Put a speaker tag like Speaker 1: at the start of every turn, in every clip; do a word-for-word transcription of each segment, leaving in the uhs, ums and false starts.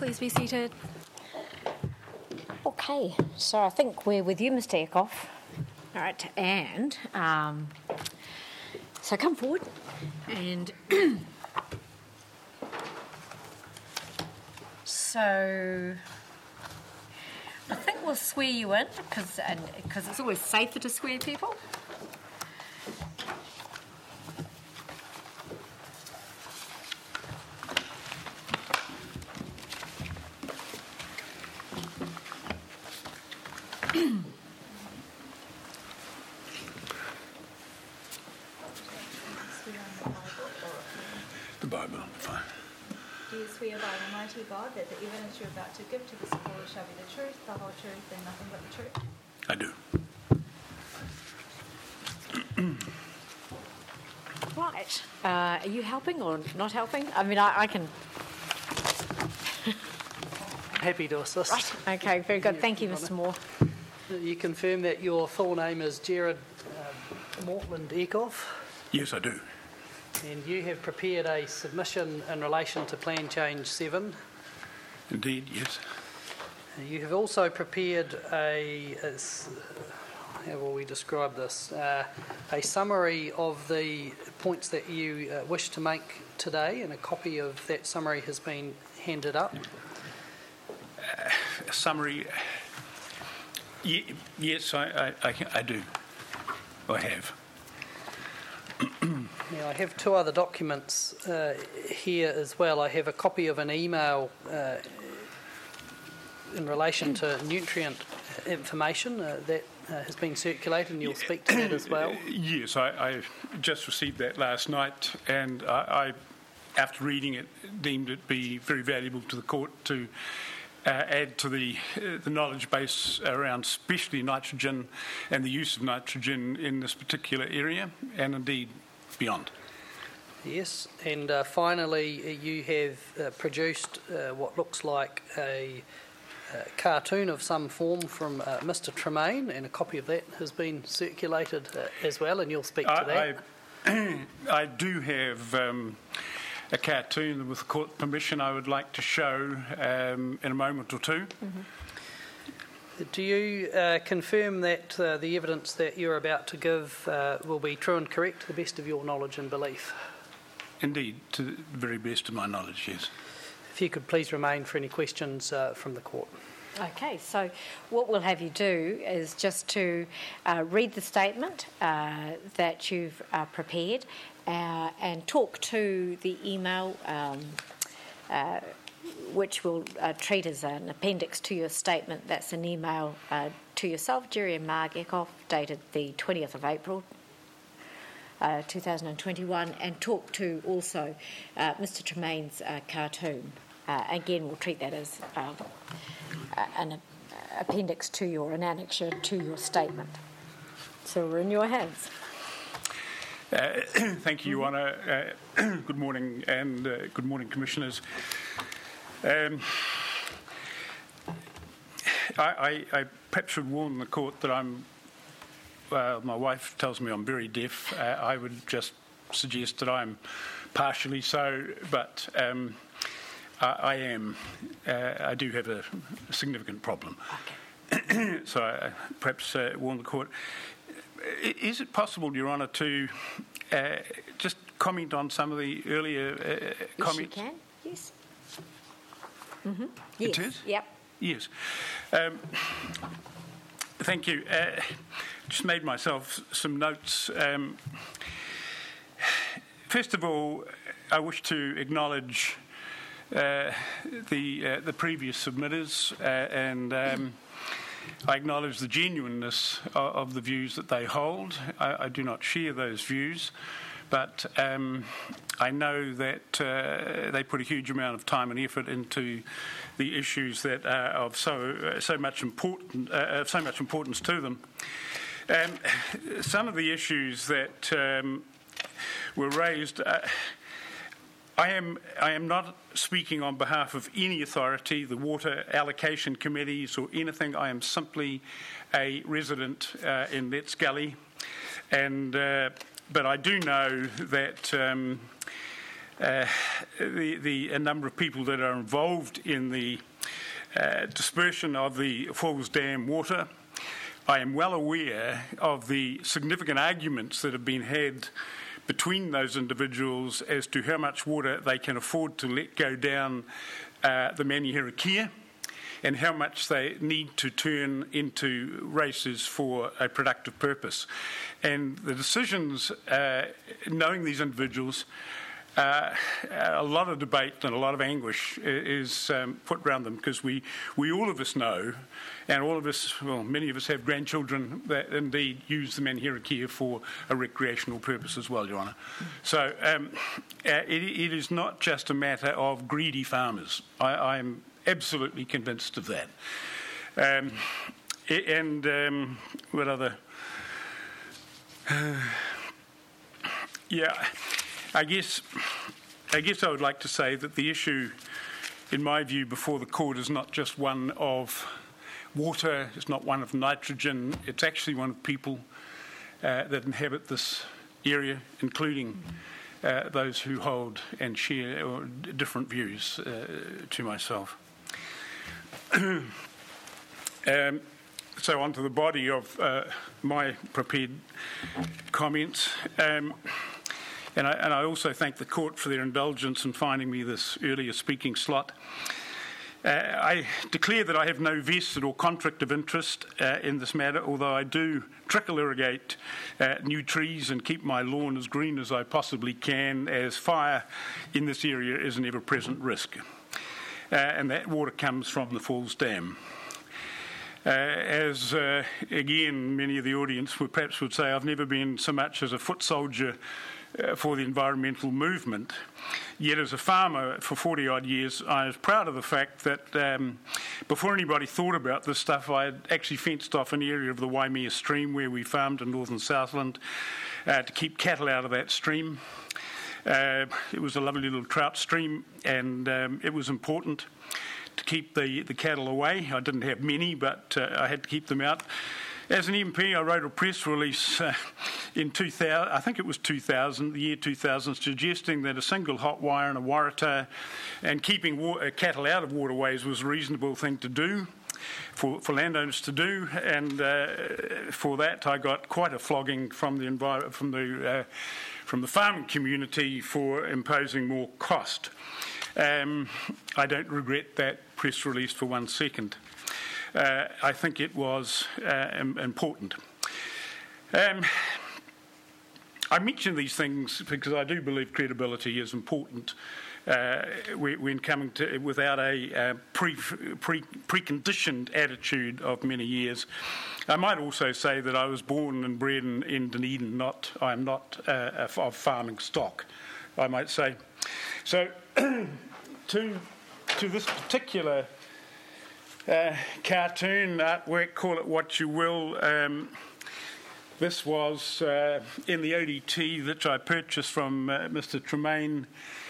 Speaker 1: please be seated.
Speaker 2: Okay, so I think we're with you, Mister Eckhoff. All right, and um, so come forward and so I think we'll swear you in because because it's always safer to swear people.
Speaker 3: The Bible, fine.
Speaker 4: Do you swear by Almighty God that the evidence you're about to give to this court shall be the truth, the whole truth, and nothing but the truth?
Speaker 3: I do.
Speaker 2: Right. Uh, are you helping or not helping? I mean, I, I can...
Speaker 5: Happy to assist.
Speaker 2: Right. Okay, very good. Thank you, Mister Moore.
Speaker 5: You confirm that your full name is Gerard uh, Mortland Eckhoff,
Speaker 3: Yes, I do.
Speaker 5: and you have prepared a submission in relation to Plan Change seven.
Speaker 3: Indeed, yes.
Speaker 5: You have also prepared a, a s- how will we describe this, uh, a summary of the points that you uh, wish to make today, and a copy of that summary has been handed up.
Speaker 3: A summary. Ye- yes, I, I, I, I do. I have.
Speaker 5: Now, I have two other documents uh, here as well. I have a copy of an email uh, in relation to nutrient information uh, that uh, has been circulated, and you'll speak to that as well.
Speaker 3: Yes, I, I just received that last night, and I, I, after reading it, deemed it be very valuable to the court to uh, add to the uh, the knowledge base around especially nitrogen and the use of nitrogen in this particular area, and indeed beyond.
Speaker 5: Yes, and uh, finally, you have uh, produced uh, what looks like a uh, cartoon of some form from uh, Mister Tremaine, and a copy of that has been circulated uh, as well, and you'll speak to that.
Speaker 3: I, I, I do have um, a cartoon with court permission I would like to show um, in a moment or two.
Speaker 5: Mm-hmm. Do you uh, confirm that uh, the evidence that you're about to give uh, will be true and correct to the best of your knowledge and belief?
Speaker 3: Indeed, to the very best of my knowledge, yes.
Speaker 5: If you could please remain for any questions uh, from the court.
Speaker 2: Okay, so what we'll have you do is just to uh, read the statement uh, that you've uh, prepared uh, and talk to the email um, uh, which we'll uh, treat as an appendix to your statement. That's an email uh, to yourself, Jerry and Mark Eckhoff, dated the twentieth of April uh, two thousand twenty-one, and talk to also uh, Mister Tremaine's uh, cartoon. Uh, again, we'll treat that as uh, an appendix to your, an annexure to your statement. So we're in your hands.
Speaker 3: Uh, thank you, Your Honour. Uh, good morning, and uh, good morning, Commissioners. Um, I, I, I perhaps should warn the court that I'm, well, my wife tells me I'm very deaf. Uh, I would just suggest that I'm partially so, but um, I, I am. Uh, I do have a, a significant problem. Okay. So I perhaps uh, warn the court. Is it possible, Your Honour, to uh, just comment on some of the earlier uh,
Speaker 2: yes,
Speaker 3: comments?
Speaker 2: Yes, you can. Yes. Mm-hmm.
Speaker 3: It
Speaker 2: Yes.
Speaker 3: is?
Speaker 2: Yep.
Speaker 3: Yes. Um, thank you. Uh, just made myself some notes. Um, first of all, I wish to acknowledge uh, the uh, the previous submitters, uh, and um, I acknowledge the genuineness of, of the views that they hold. I, I do not share those views, but um, I know that uh, they put a huge amount of time and effort into the issues that are of so uh, so much important uh, of so much importance to them. Um, some of the issues that um, were raised. Uh, I am I am not speaking on behalf of any authority, the water allocation committees or anything. I am simply a resident uh, in Letts Gully, and uh, but I do know that um, uh, the, the a number of people that are involved in the uh, dispersion of the Falls Dam water. I am well aware of the significant arguments that have been had between those individuals as to how much water they can afford to let go down uh, the Manihirakia and how much they need to turn into races for a productive purpose. And the decisions, uh, knowing these individuals, Uh, a lot of debate and a lot of anguish is um, put around them because we, we all of us know, and all of us, well, many of us have grandchildren that indeed use the Manihirakia for a recreational purpose as well, Your Honour. So um, uh, it, it is not just a matter of greedy farmers. I, I'm absolutely convinced of that. Um, and um, what other? Uh, yeah. I guess, I guess I would like to say that the issue, in my view, before the court is not just one of water, it's not one of nitrogen, it's actually one of people uh, that inhabit this area, including uh, those who hold and share or different views uh, to myself. um, so on to the body of uh, my prepared comments. Um, And I, and I also thank the court for their indulgence in finding me this earlier speaking slot. Uh, I declare that I have no vested or conflict of interest uh, in this matter, although I do trickle irrigate uh, new trees and keep my lawn as green as I possibly can, as fire in this area is an ever-present risk. Uh, and that water comes from the Falls Dam. Uh, as, uh, again, many of the audience would perhaps would say, I've never been so much as a foot soldier Uh, for the environmental movement. Yet as a farmer for forty odd years, I was proud of the fact that um, before anybody thought about this stuff, I had actually fenced off an area of the Waimea stream where we farmed in northern Southland uh, to keep cattle out of that stream. Uh, it was a lovely little trout stream, and um, it was important to keep the, the cattle away. I didn't have many, but uh, I had to keep them out. As an M P, I wrote a press release uh, in two thousand, I think it was two thousand, the year two thousand, suggesting that a single hot wire and a warata and keeping water, uh, cattle out of waterways was a reasonable thing to do, for, for landowners to do, and uh, for that I got quite a flogging from the envir- from the uh, from the farming community for imposing more cost. Um, I don't regret that press release for one second. Uh, I think it was uh, important. Um, I mention these things because I do believe credibility is important uh, when coming to without a uh, pre, pre, preconditioned attitude of many years. I might also say that I was born and bred in, in Dunedin. Not I am not uh, of farming stock, I might say. So to to this particular Uh, cartoon, artwork, call it what you will. Um, this was uh, in the O D T that I purchased from uh, Mister Tremaine.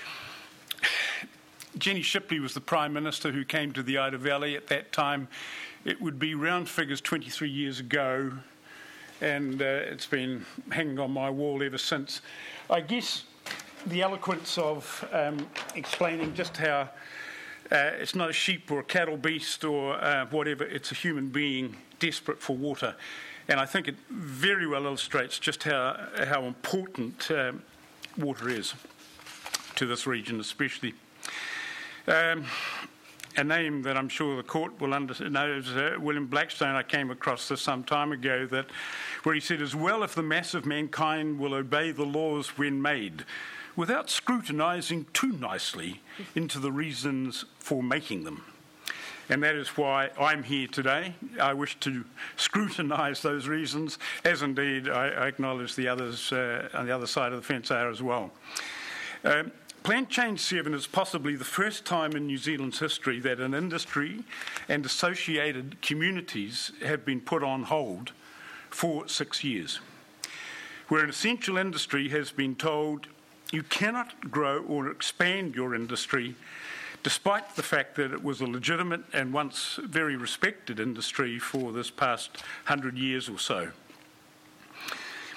Speaker 3: Jenny Shipley was the Prime Minister who came to the Ida Valley at that time. It would be round figures twenty-three years ago, and uh, it's been hanging on my wall ever since. I guess the eloquence of um, explaining just how Uh, it's not a sheep or a cattle beast or uh, whatever, it's a human being desperate for water. And I think it very well illustrates just how, how important um, water is to this region especially. Um, a name that I'm sure the court will under- know is uh, William Blackstone. I came across this some time ago, that where he said, as well if the mass of mankind will obey the laws when made, without scrutinising too nicely into the reasons for making them. And that is why I'm here today. I wish to scrutinise those reasons, as indeed I, I acknowledge the others uh, on the other side of the fence are as well. Um, Plant Change seven is possibly the first time in New Zealand's history that an industry and associated communities have been put on hold for six years, where an essential industry has been told you cannot grow or expand your industry, despite the fact that it was a legitimate and once very respected industry for this past hundred years or so.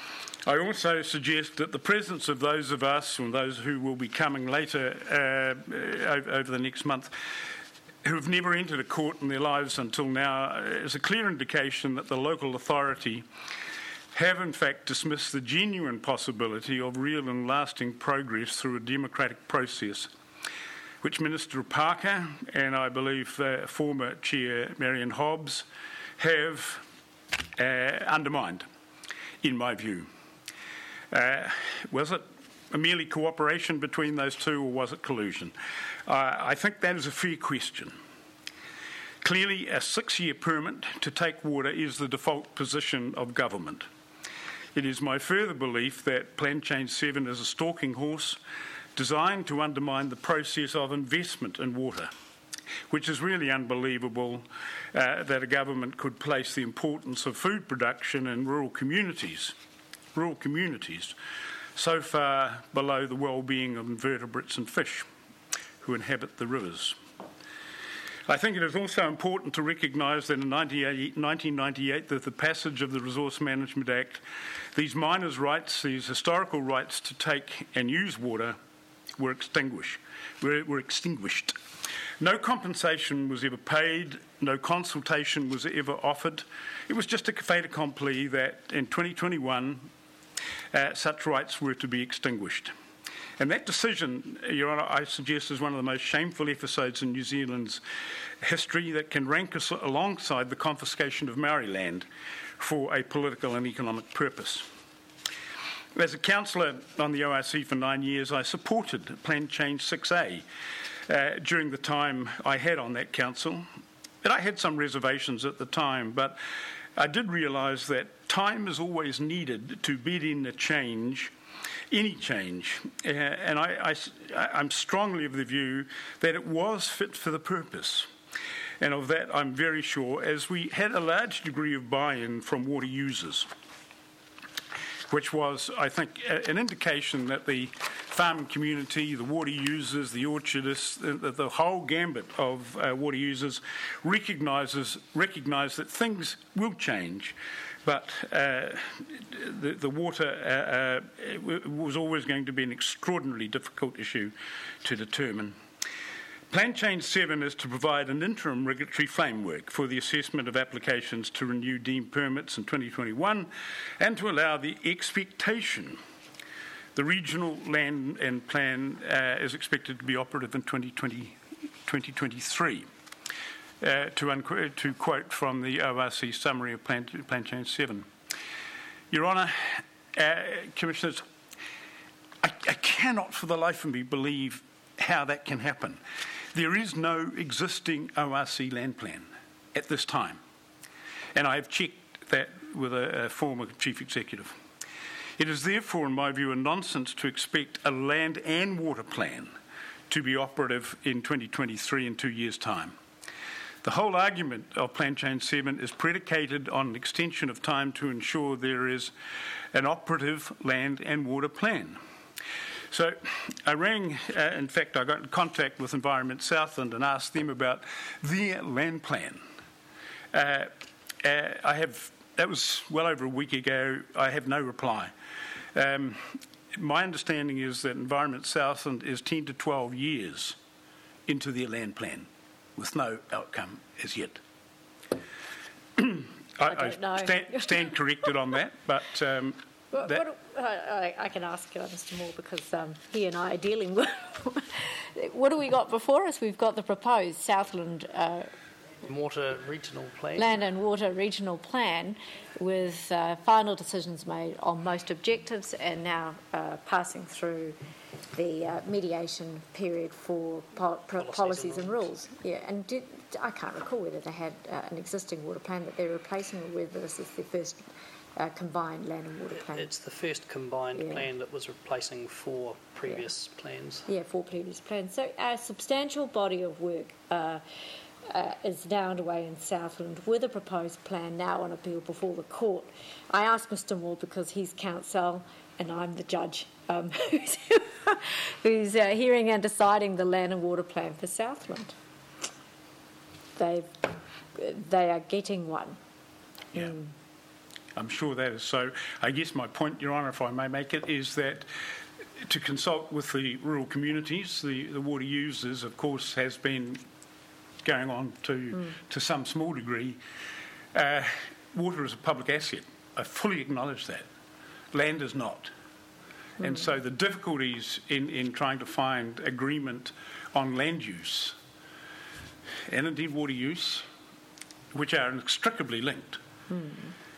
Speaker 3: I also suggest that the presence of those of us and those who will be coming later uh, over the next month who have never entered a court in their lives until now is a clear indication that the local authority have in fact dismissed the genuine possibility of real and lasting progress through a democratic process, which Minister Parker and I believe uh, former Chair Marion Hobbs have uh, undermined, in my view. Uh, was it merely cooperation between those two, or was it collusion? Uh, I think that is a fair question. Clearly, a six-year permit to take water is the default position of government. It is my further belief that Plan Change seven is a stalking horse designed to undermine the process of investment in water, which is really unbelievable uh, that a government could place the importance of food production in rural communities rural communities so far below the well-being of invertebrates and fish who inhabit the rivers. I think it is also important to recognise that in nineteen ninety-eight, with the passage of the Resource Management Act, these miners' rights, these historical rights to take and use water were extinguished. Were, were extinguished. No compensation was ever paid, no consultation was ever offered. It was just a fait accompli that in twenty twenty-one, Uh, such rights were to be extinguished. And that decision, Your Honour, I suggest is one of the most shameful episodes in New Zealand's history that can rank us alongside the confiscation of Maori land for a political and economic purpose. As a councillor on the O R C for nine years, I supported Plan Change six A uh, during the time I had on that council. But I had some reservations at the time, but I did realise that time is always needed to bed in a change, any change, uh, and I, I, I'm strongly of the view that it was fit for the purpose. And of that I'm very sure, as we had a large degree of buy-in from water users, which was, I think, a, an indication that the farming community, the water users, the orchardists, the, the whole gambit of uh, water users recognises recognise that things will change, but uh, the, the water uh, uh, was always going to be an extraordinarily difficult issue to determine. Plan Change seven is to provide an interim regulatory framework for the assessment of applications to renew deemed permits in twenty twenty-one and to allow the expectation the regional land and plan uh, is expected to be operative in twenty twenty, twenty twenty-three. Uh, to, unqu- to quote from the O R C summary of Plan, plan Change seven. Your Honour, uh, Commissioners, I, I cannot for the life of me believe how that can happen. There is no existing O R C land plan at this time, and I have checked that with a, a former Chief Executive. It is therefore, in my view, a nonsense to expect a land and water plan to be operative in twenty twenty-three in two years' time. The whole argument of Plan Change seven is predicated on an extension of time to ensure there is an operative land and water plan. So I rang, uh, in fact, I got in contact with Environment Southland and asked them about their land plan. Uh, uh, I have, that was well over a week ago, I have no reply. Um, my understanding is that Environment Southland is ten to twelve years into their land plan, with no outcome as yet. I,
Speaker 2: I don't know.
Speaker 3: I stand, stand corrected on that, but um,
Speaker 2: What,
Speaker 3: that,
Speaker 2: what, I, I can ask uh, Mister Moore because um, he and I are dealing with. What do we got before us? We've got the proposed Southland uh,
Speaker 5: Water Regional Plan.
Speaker 2: Land and Water Regional Plan, with uh, final decisions made on most objectives, and now uh, passing through the uh, mediation period for po- pro- policies, policies and, rules. and rules. Yeah, and did, I can't recall whether they had uh, an existing water plan that they're replacing, or whether this is the first uh, combined land and water plan.
Speaker 5: It's the first combined
Speaker 2: yeah.
Speaker 5: plan that was replacing four previous yeah. plans.
Speaker 2: Yeah, four previous plans. So a substantial body of work uh, uh, is now underway in Southland with a proposed plan now on appeal before the court. I asked Mister Moore because he's counsel and I'm the judge um, who's, who's uh, hearing and deciding the land and water plan for Southland. They've, they are getting one.
Speaker 3: Yeah.
Speaker 2: Mm.
Speaker 3: I'm sure that is so. I guess my point, Your Honour, if I may make it, is that to consult with the rural communities, the, the water users, of course, has been going on to, mm. to some small degree. Uh, water is a public asset. I fully acknowledge that. Land is not. Mm. And so the difficulties in, in trying to find agreement on land use and indeed water use, which are inextricably linked, mm.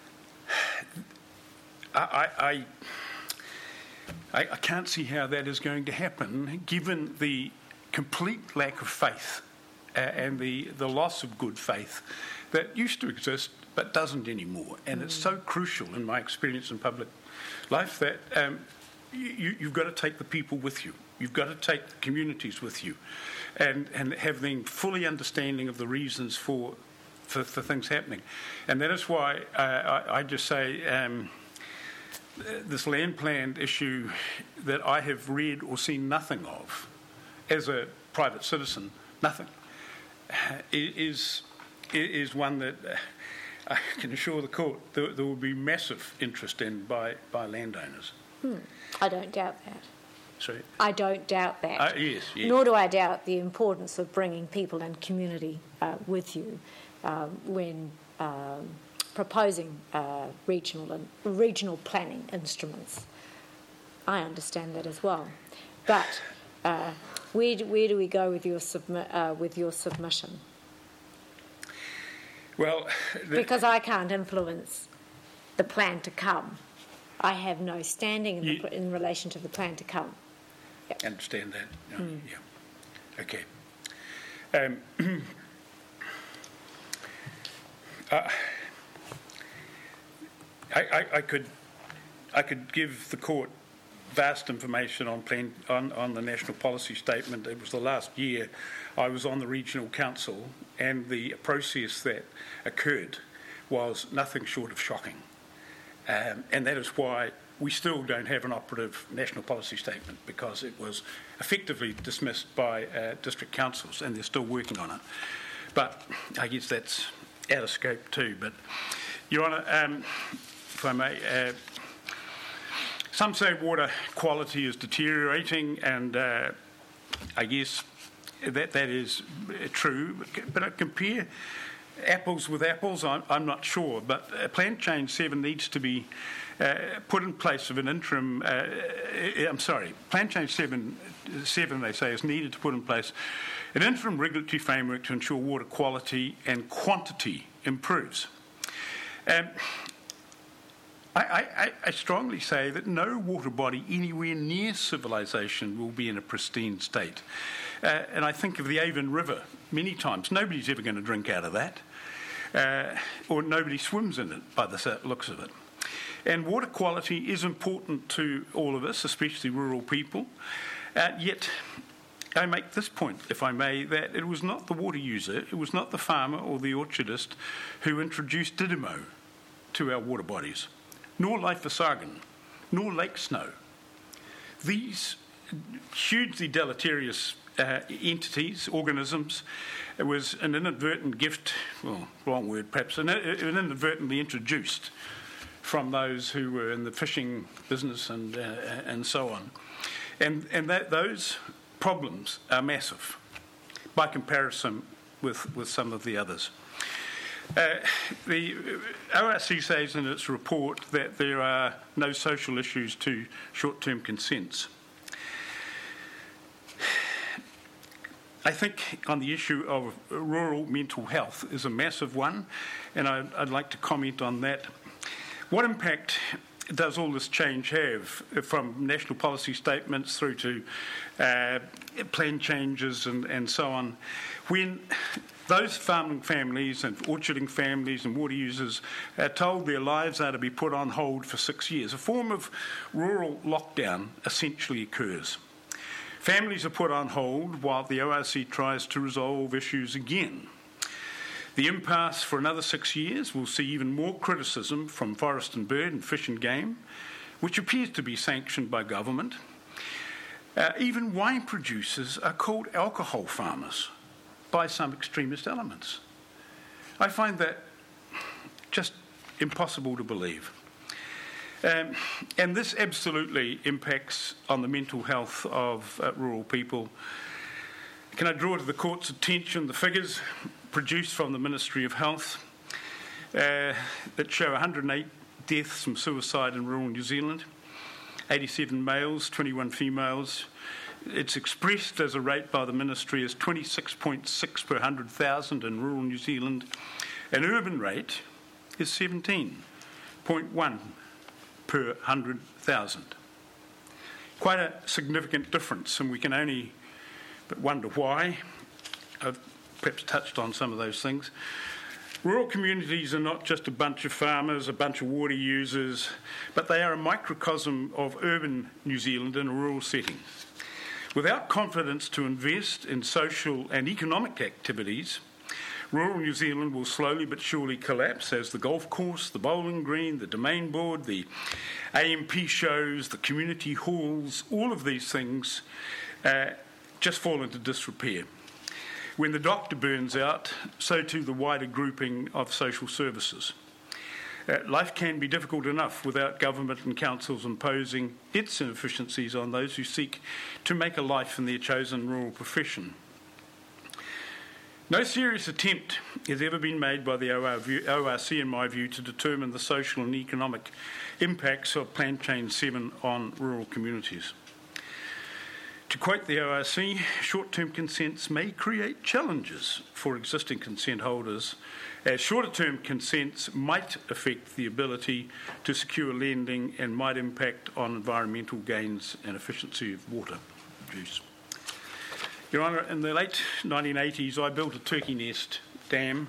Speaker 3: I, I, I, I can't see how that is going to happen given the complete lack of faith uh, and the, the loss of good faith that used to exist but doesn't anymore. And mm. it's so crucial in my experience in public life that um, you, you've got to take the people with you. You've got to take the communities with you and, and have them fully understanding of the reasons for, for, for things happening. And that is why uh, I, I just say um, this land plan issue that I have read or seen nothing of as a private citizen, nothing, is, is one that uh, I can assure the court there, there will be massive interest in by, by landowners.
Speaker 2: Hmm. I don't doubt that.
Speaker 3: Sorry?
Speaker 2: I don't doubt that.
Speaker 3: Uh, yes, yes.
Speaker 2: Nor do I doubt the importance of bringing people and community uh, with you um, when um, proposing uh, regional and regional planning instruments. I understand that as well. But uh, where do, where do we go with your submi- uh, with your submission?
Speaker 3: Well, the,
Speaker 2: because I can't influence the plan to come. I have no standing in,
Speaker 3: you,
Speaker 2: the, in relation to the plan to come. Yep.
Speaker 3: Understand that? No,
Speaker 2: mm.
Speaker 3: Yeah. Okay. Um, uh, I, I, I could, I could give the court vast information on plan on, on the national policy statement. It was the last year I was on the regional council, and the process that occurred was nothing short of shocking. Um, and that is why we still don't have an operative national policy statement, because it was effectively dismissed by uh, district councils, and they're still working on it. But I guess that's out of scope too. But, Your Honour, um, if I may, uh, some say water quality is deteriorating, and uh, I guess that that is true. But I compare apples with apples, I'm, I'm not sure. But uh, Plan Change seven needs to be uh, put in place of an interim. Uh, I'm sorry, Plan Change seven, seven they say is needed to put in place an interim regulatory framework to ensure water quality and quantity improves. Um, I, I, I strongly say that no water body anywhere near civilization will be in a pristine state. Uh, and I think of the Avon River many times. Nobody's ever going to drink out of that, uh, or nobody swims in it by the looks of it. And water quality is important to all of us, especially rural people. Uh, yet I make this point, if I may, that it was not the water user, it was not the farmer or the orchardist who introduced Didymo to our water bodies, nor Lyphosagon, nor lake snow. These hugely deleterious uh, entities, organisms, it was an inadvertent gift, well, wrong word perhaps, an, an inadvertently introduced from those who were in the fishing business and uh, and so on. And, and that those problems are massive by comparison with, with some of the others. Uh, the O R C says in its report that there are no social issues to short-term consents. I think on the issue of rural mental health is a massive one, and I'd, I'd like to comment on that. What impact does all this change have, from national policy statements through to uh, plan changes and, and so on, when those farming families and orcharding families and water users are told their lives are to be put on hold for six years? A form of rural lockdown essentially occurs. Families are put on hold while the O R C tries to resolve issues again. The impasse for another six years will see even more criticism from Forest and Bird and Fish and Game, which appears to be sanctioned by government. Uh, even wine producers are called alcohol farmers by some extremist elements. I find that just impossible to believe. Um, and this absolutely impacts on the mental health of uh, rural people. Can I draw to the court's attention the figures produced from the Ministry of Health uh, that show one hundred eight deaths from suicide in rural New Zealand, eighty-seven males, twenty-one females. It's expressed as a rate by the Ministry as twenty-six point six per one hundred thousand in rural New Zealand. An urban rate is seventeen point one per one hundred thousand. Quite a significant difference, and we can only but wonder why. I've perhaps touched on some of those things. Rural communities are not just a bunch of farmers, a bunch of water users, but they are a microcosm of urban New Zealand in a rural setting. Without confidence to invest in social and economic activities, rural New Zealand will slowly but surely collapse as the golf course, the bowling green, the domain board, the A M P shows, the community halls, all of these things uh, just fall into disrepair. When the doctor burns out, so too the wider grouping of social services. Uh, life can be difficult enough without government and councils imposing its inefficiencies on those who seek to make a life in their chosen rural profession. No serious attempt has ever been made by the O R C, in my view, to determine the social and economic impacts of Plan Change seven on rural communities. To quote the O R C, short-term consents may create challenges for existing consent holders, as shorter-term consents might affect the ability to secure lending and might impact on environmental gains and efficiency of water use. Your Honour, in the late nineteen eighties, I built a turkey nest dam,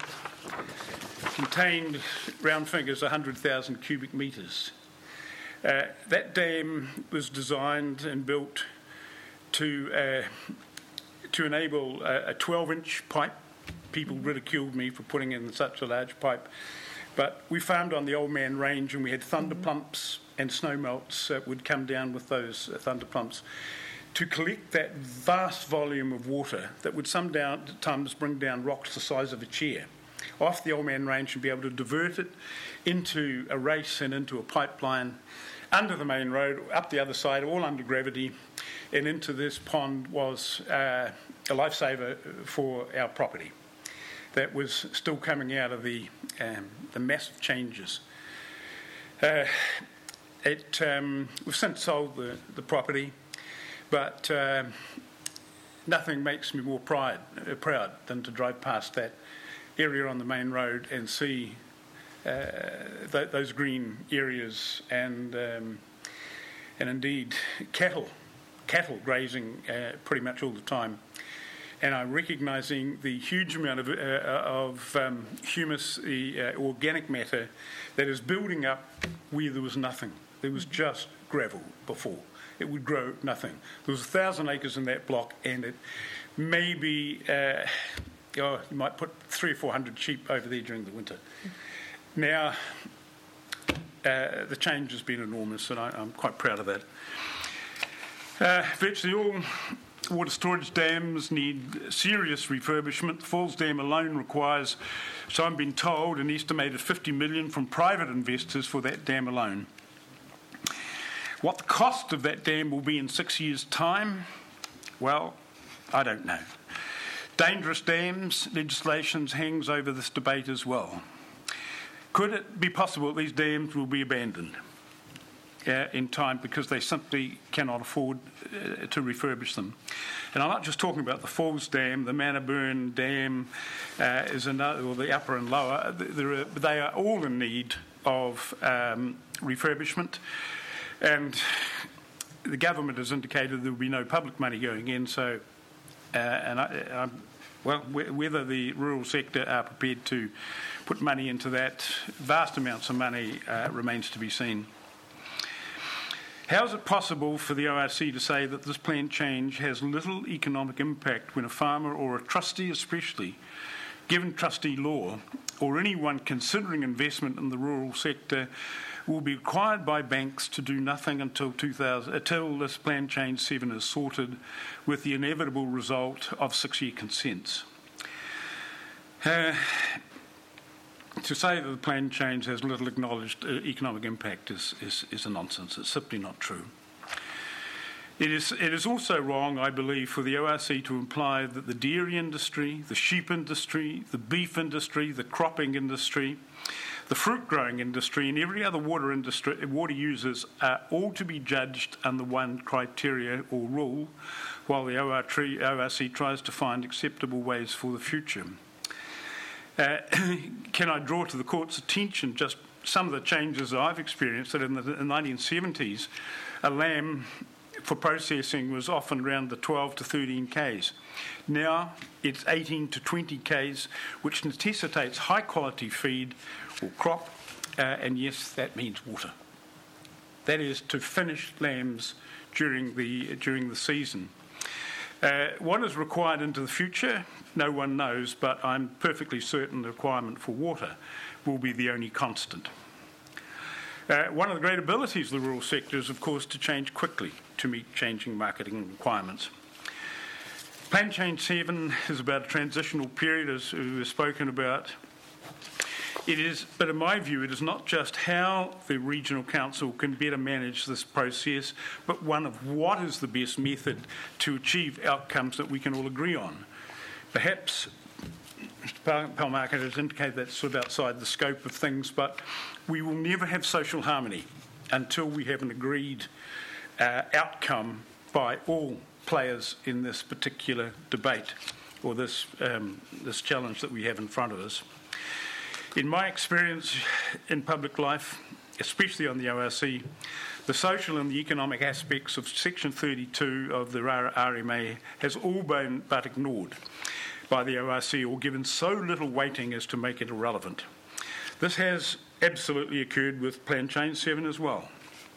Speaker 3: contained, round fingers, one hundred thousand cubic metres. Uh, that dam was designed and built to uh, to enable a twelve-inch pipe. People ridiculed me for putting in such a large pipe, but we farmed on the Old Man Range, and we had thunder pumps and snow melts that would come down with those uh, thunder pumps to collect that vast volume of water that would sometimes bring down rocks the size of a chair off the Old Man Range and be able to divert it into a race and into a pipeline under the main road, up the other side, all under gravity, and into this pond was uh, a lifesaver for our property that was still coming out of the, um, the massive changes. Uh, it, um, we've since sold the, the property, but uh, nothing makes me more pride, uh, proud than to drive past that area on the main road and see Uh, th- those green areas and um, and indeed cattle cattle grazing uh, pretty much all the time, and I'm recognising the huge amount of uh, of um, humus, the uh, organic matter that is building up where there was nothing. There was just gravel before. It would grow nothing. There was a thousand acres in that block, and it maybe uh, oh, you might put three or four hundred sheep over there during the winter. Now, uh, the change has been enormous, and I, I'm quite proud of that. Uh, virtually all water storage dams need serious refurbishment. The Falls Dam alone requires, so I've been told, an estimated fifty million dollars from private investors for that dam alone. What the cost of that dam will be in six years' time, well, I don't know. Dangerous dams legislation hangs over this debate as well. Could it be possible that these dams will be abandoned uh, in time because they simply cannot afford uh, to refurbish them? And I'm not just talking about the Falls Dam, the Mannaburn Dam uh, is another, or the upper and lower. There are, they are all in need of um, refurbishment, and the government has indicated there will be no public money going in. So, uh, and I, I'm, well, whether the rural sector are prepared to put money into that, vast amounts of money, uh, remains to be seen. How is it possible for the O R C to say that this plan change has little economic impact when a farmer or a trustee especially, given trustee law, or anyone considering investment in the rural sector will be required by banks to do nothing until two thousand, until this Plan Change seven is sorted, with the inevitable result of six-year consents? Uh, to say that the planned change has little acknowledged uh, economic impact is, is, is a nonsense. It's simply not true. It is, it is also wrong, I believe, for the O R C to imply that the dairy industry, the sheep industry, the beef industry, the cropping industry, the fruit growing industry and every other water industry, water users are all to be judged under one criteria or rule, while the O R C tries to find acceptable ways for the future. Uh, can I draw to the Court's attention just some of the changes that I've experienced? That in the, in the nineteen seventies, a lamb for processing was often around the twelve to thirteen k's. Now it's eighteen to twenty k's, which necessitates high quality feed or crop, uh, and yes, that means water. That is to finish lambs during the during the season. Uh, what is required into the future, no one knows, but I'm perfectly certain the requirement for water will be the only constant. Uh, one of the great abilities of the rural sector is, of course, to change quickly to meet changing marketing requirements. Plan Change seven is about a transitional period, as we've spoken about. It is, but in my view, it is not just how the Regional Council can better manage this process, but one of what is the best method to achieve outcomes that we can all agree on. Perhaps Mister Palmarkin has indicated that's sort of outside the scope of things, but we will never have social harmony until we have an agreed uh, outcome by all players in this particular debate or this, um, this challenge that we have in front of us. In my experience in public life, especially on the O R C, the social and the economic aspects of Section thirty-two of the R M A has all been but ignored by the O R C or given so little weighting as to make it irrelevant. This has absolutely occurred with Plan Change seven as well.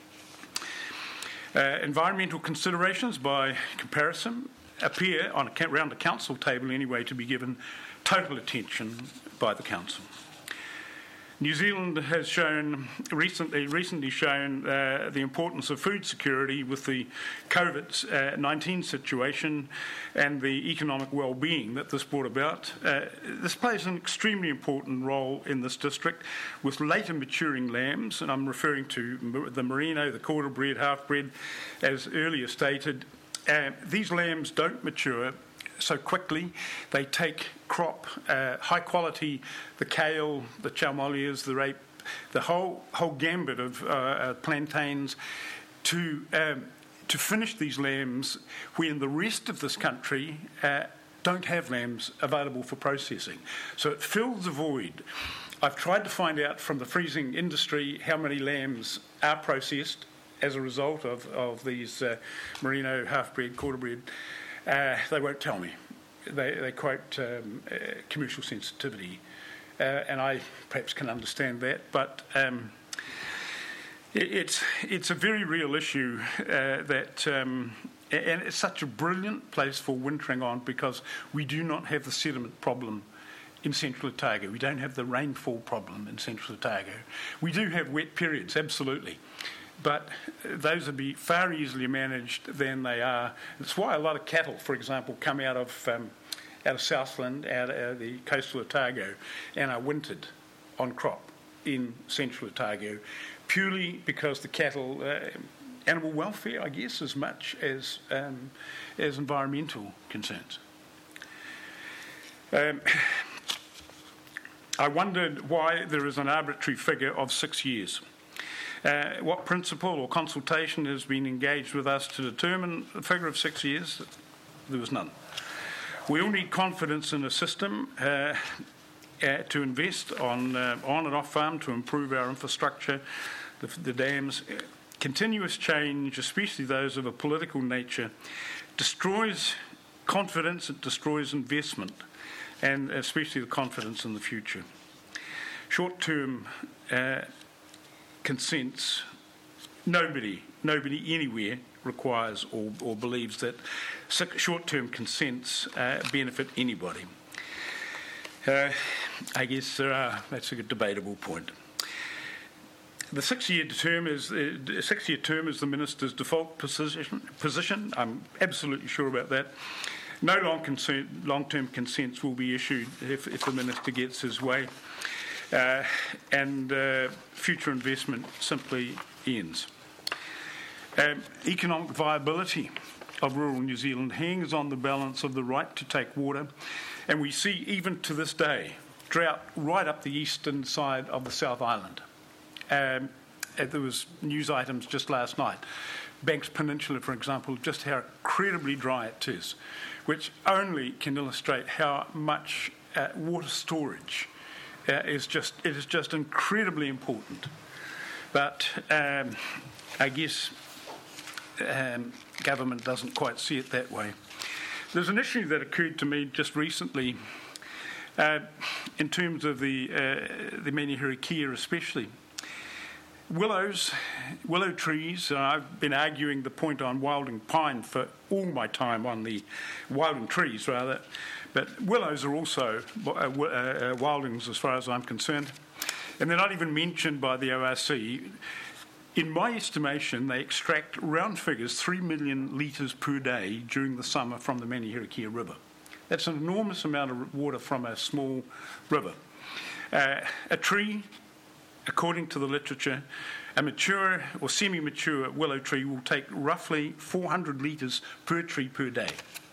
Speaker 3: Uh, environmental considerations, by comparison, appear on a, around the council table anyway to be given total attention by the council. New Zealand has shown recently, recently shown uh, the importance of food security with the COVID nineteen situation and the economic well-being that this brought about. Uh, this plays an extremely important role in this district with later maturing lambs, and I'm referring to the merino, the quarter-bred, half-bred, as earlier stated. Uh, these lambs don't mature so quickly. They take crop, uh, high quality, the kale, the chalmolias, the rape, the whole whole gambit of uh, uh, plantains to um, to finish these lambs when the rest of this country uh, don't have lambs available for processing. So it fills the void. I've tried to find out from the freezing industry how many lambs are processed as a result of, of these uh, merino, half-bred, quarter-bred. Uh, they won't tell me. They, they quote um, uh, commercial sensitivity, uh, and I perhaps can understand that, but um, it, it's it's a very real issue uh, that, um, and it's such a brilliant place for wintering on because we do not have the sediment problem in Central Otago. We don't have the rainfall problem in Central Otago. We do have wet periods, absolutely. But those would be far easier managed than they are. It's why a lot of cattle, for example, come out of um, out of Southland, out of the coastal Otago, and are wintered on crop in Central Otago, purely because the cattle, uh, animal welfare, I guess, as much as um, as environmental concerns. Um, I wondered why there is an arbitrary figure of six years. Uh, what principle or consultation has been engaged with us to determine the figure of six years? There was none. We all need confidence in a system uh, uh, to invest on uh, on and off farm to improve our infrastructure, the, the dams. Continuous change, especially those of a political nature, destroys confidence, it destroys investment, and especially the confidence in the future. Short-term uh, consents, nobody, nobody anywhere requires or, or believes that short-term consents uh, benefit anybody. Uh, I guess there are, that's a good debatable point. The six-year term is uh, six-year term is the minister's default position. Position. I'm absolutely sure about that. No long consent, long-term consents will be issued if, if the minister gets his way. uh, and uh, future investment simply ends. Um, economic viability of rural New Zealand hangs on the balance of the right to take water, and we see even to this day drought right up the eastern side of the South Island. Um, there was news items just last night. Banks Peninsula, for example, just how incredibly dry it is, which only can illustrate how much uh, water storage uh, is just it is just incredibly important. But um, I guess um, government doesn't quite see it that way. There's an issue that occurred to me just recently uh, in terms of the uh, the Menehira Kia especially. Willows, willow trees, and I've been arguing the point on wilding pine for all my time on the wilding trees, rather, but willows are also uh, uh, wildings as far as I'm concerned, and they're not even mentioned by the O R C. In my estimation, they extract, round figures, three million litres per day during the summer from the Menehira Kia River. That's an enormous amount of water from a small river. Uh, a tree, according to the literature, a mature or semi-mature willow tree will take roughly four hundred litres per tree per day.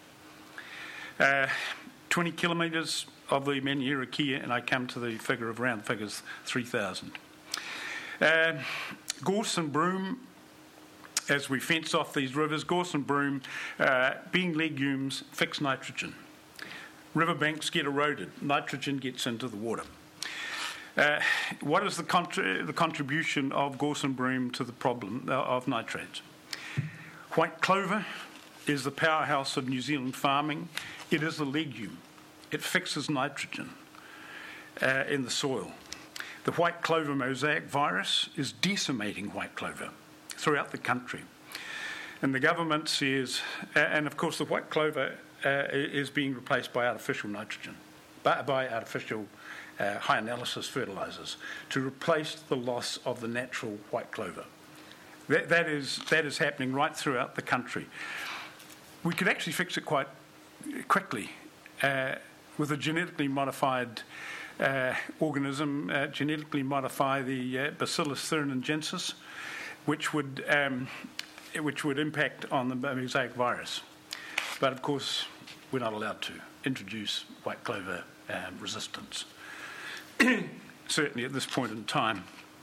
Speaker 3: Uh, twenty kilometres of the Menehira Kia, and I come to the figure of round figures, three thousand. Uh, gorse and broom, as we fence off these rivers, gorse and broom, uh, being legumes, fix nitrogen. Riverbanks get eroded, nitrogen gets into the water. Uh, what is the, contri- the contribution of gorse and broom to the problem uh, of nitrates? White clover is the powerhouse of New Zealand farming. It is a legume. It fixes nitrogen uh, in the soil. The white clover mosaic virus is decimating white clover throughout the country. And the government says, uh, and of course the white clover uh, is being replaced by artificial nitrogen, by, by artificial Uh, high analysis fertilisers to replace the loss of the natural white clover. That, that is that is happening right throughout the country. We could actually fix it quite quickly uh, with a genetically modified uh, organism, uh, genetically modify the uh, Bacillus thuringiensis, which would um, which would impact on the mosaic virus. But of course, we're not allowed to introduce white clover um, resistance. Certainly at this point in time.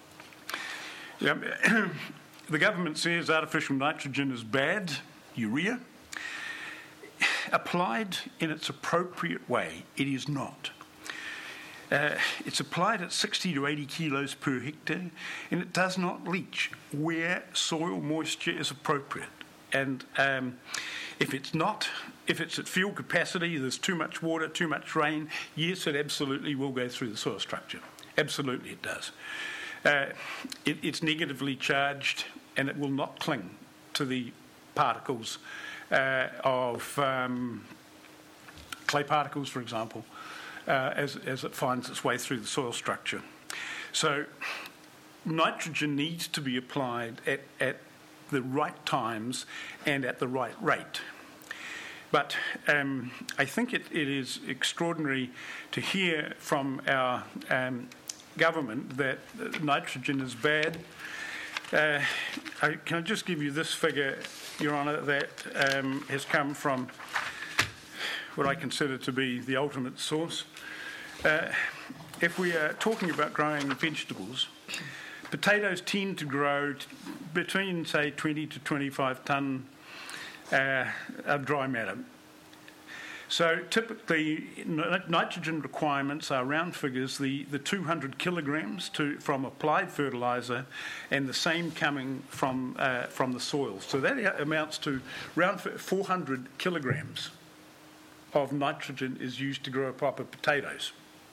Speaker 3: Yeah, the government says artificial nitrogen is bad, urea. Applied in its appropriate way, it is not. Uh, it's applied at sixty to eighty kilos per hectare, and it does not leach where soil moisture is appropriate. And um, if it's not, if it's at field capacity, there's too much water, too much rain, yes, it absolutely will go through the soil structure. Absolutely it does. Uh, it, it's negatively charged, and it will not cling to the particles uh, of um, clay particles, for example, uh, as, as it finds its way through the soil structure. So nitrogen needs to be applied at, at the right times and at the right rate. But um, I think it, it is extraordinary to hear from our um, government that nitrogen is bad. Uh, I, can I just give you this figure, Your Honour, that um, has come from what I consider to be the ultimate source. Uh, if we are talking about growing vegetables, potatoes tend to grow t- between, say, twenty to twenty-five tonne uh, of dry matter. So typically, n- nitrogen requirements are round figures, the, the two hundred kilograms to, from applied fertiliser, and the same coming from uh, from the soil. So that amounts to around four hundred kilograms of nitrogen is used to grow proper potatoes.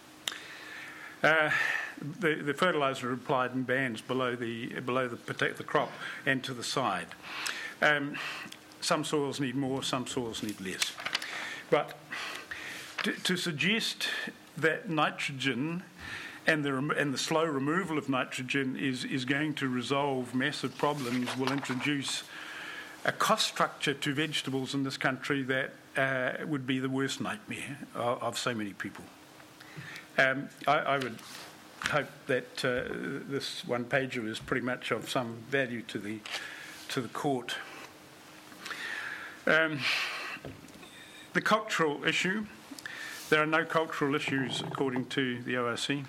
Speaker 3: Uh, the, the fertiliser are applied in bands below the below the, the crop and to the side. Um, some soils need more, some soils need less. But to, to suggest that nitrogen and the and the slow removal of nitrogen is, is going to resolve massive problems will introduce a cost structure to vegetables in this country that uh, would be the worst nightmare of, of so many people. Um, I, I would hope that uh, this one pager is pretty much of some value to the to the court. Um, the cultural issue. There are no cultural issues according to the O R C.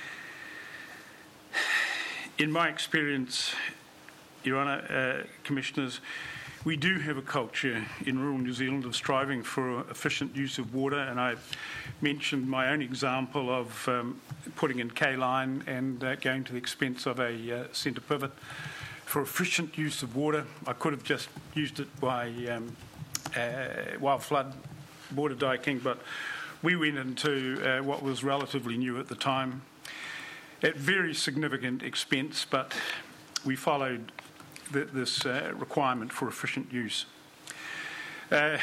Speaker 3: In my experience, Your Honour, uh, Commissioners, we do have a culture in rural New Zealand of striving for efficient use of water, and I mentioned my own example of um, putting in K-line and uh, going to the expense of a uh, centre pivot for efficient use of water. I could have just used it by um, uh, wild flood water diking, but we went into uh, what was relatively new at the time at very significant expense, but we followed the, this uh, requirement for efficient use. Uh,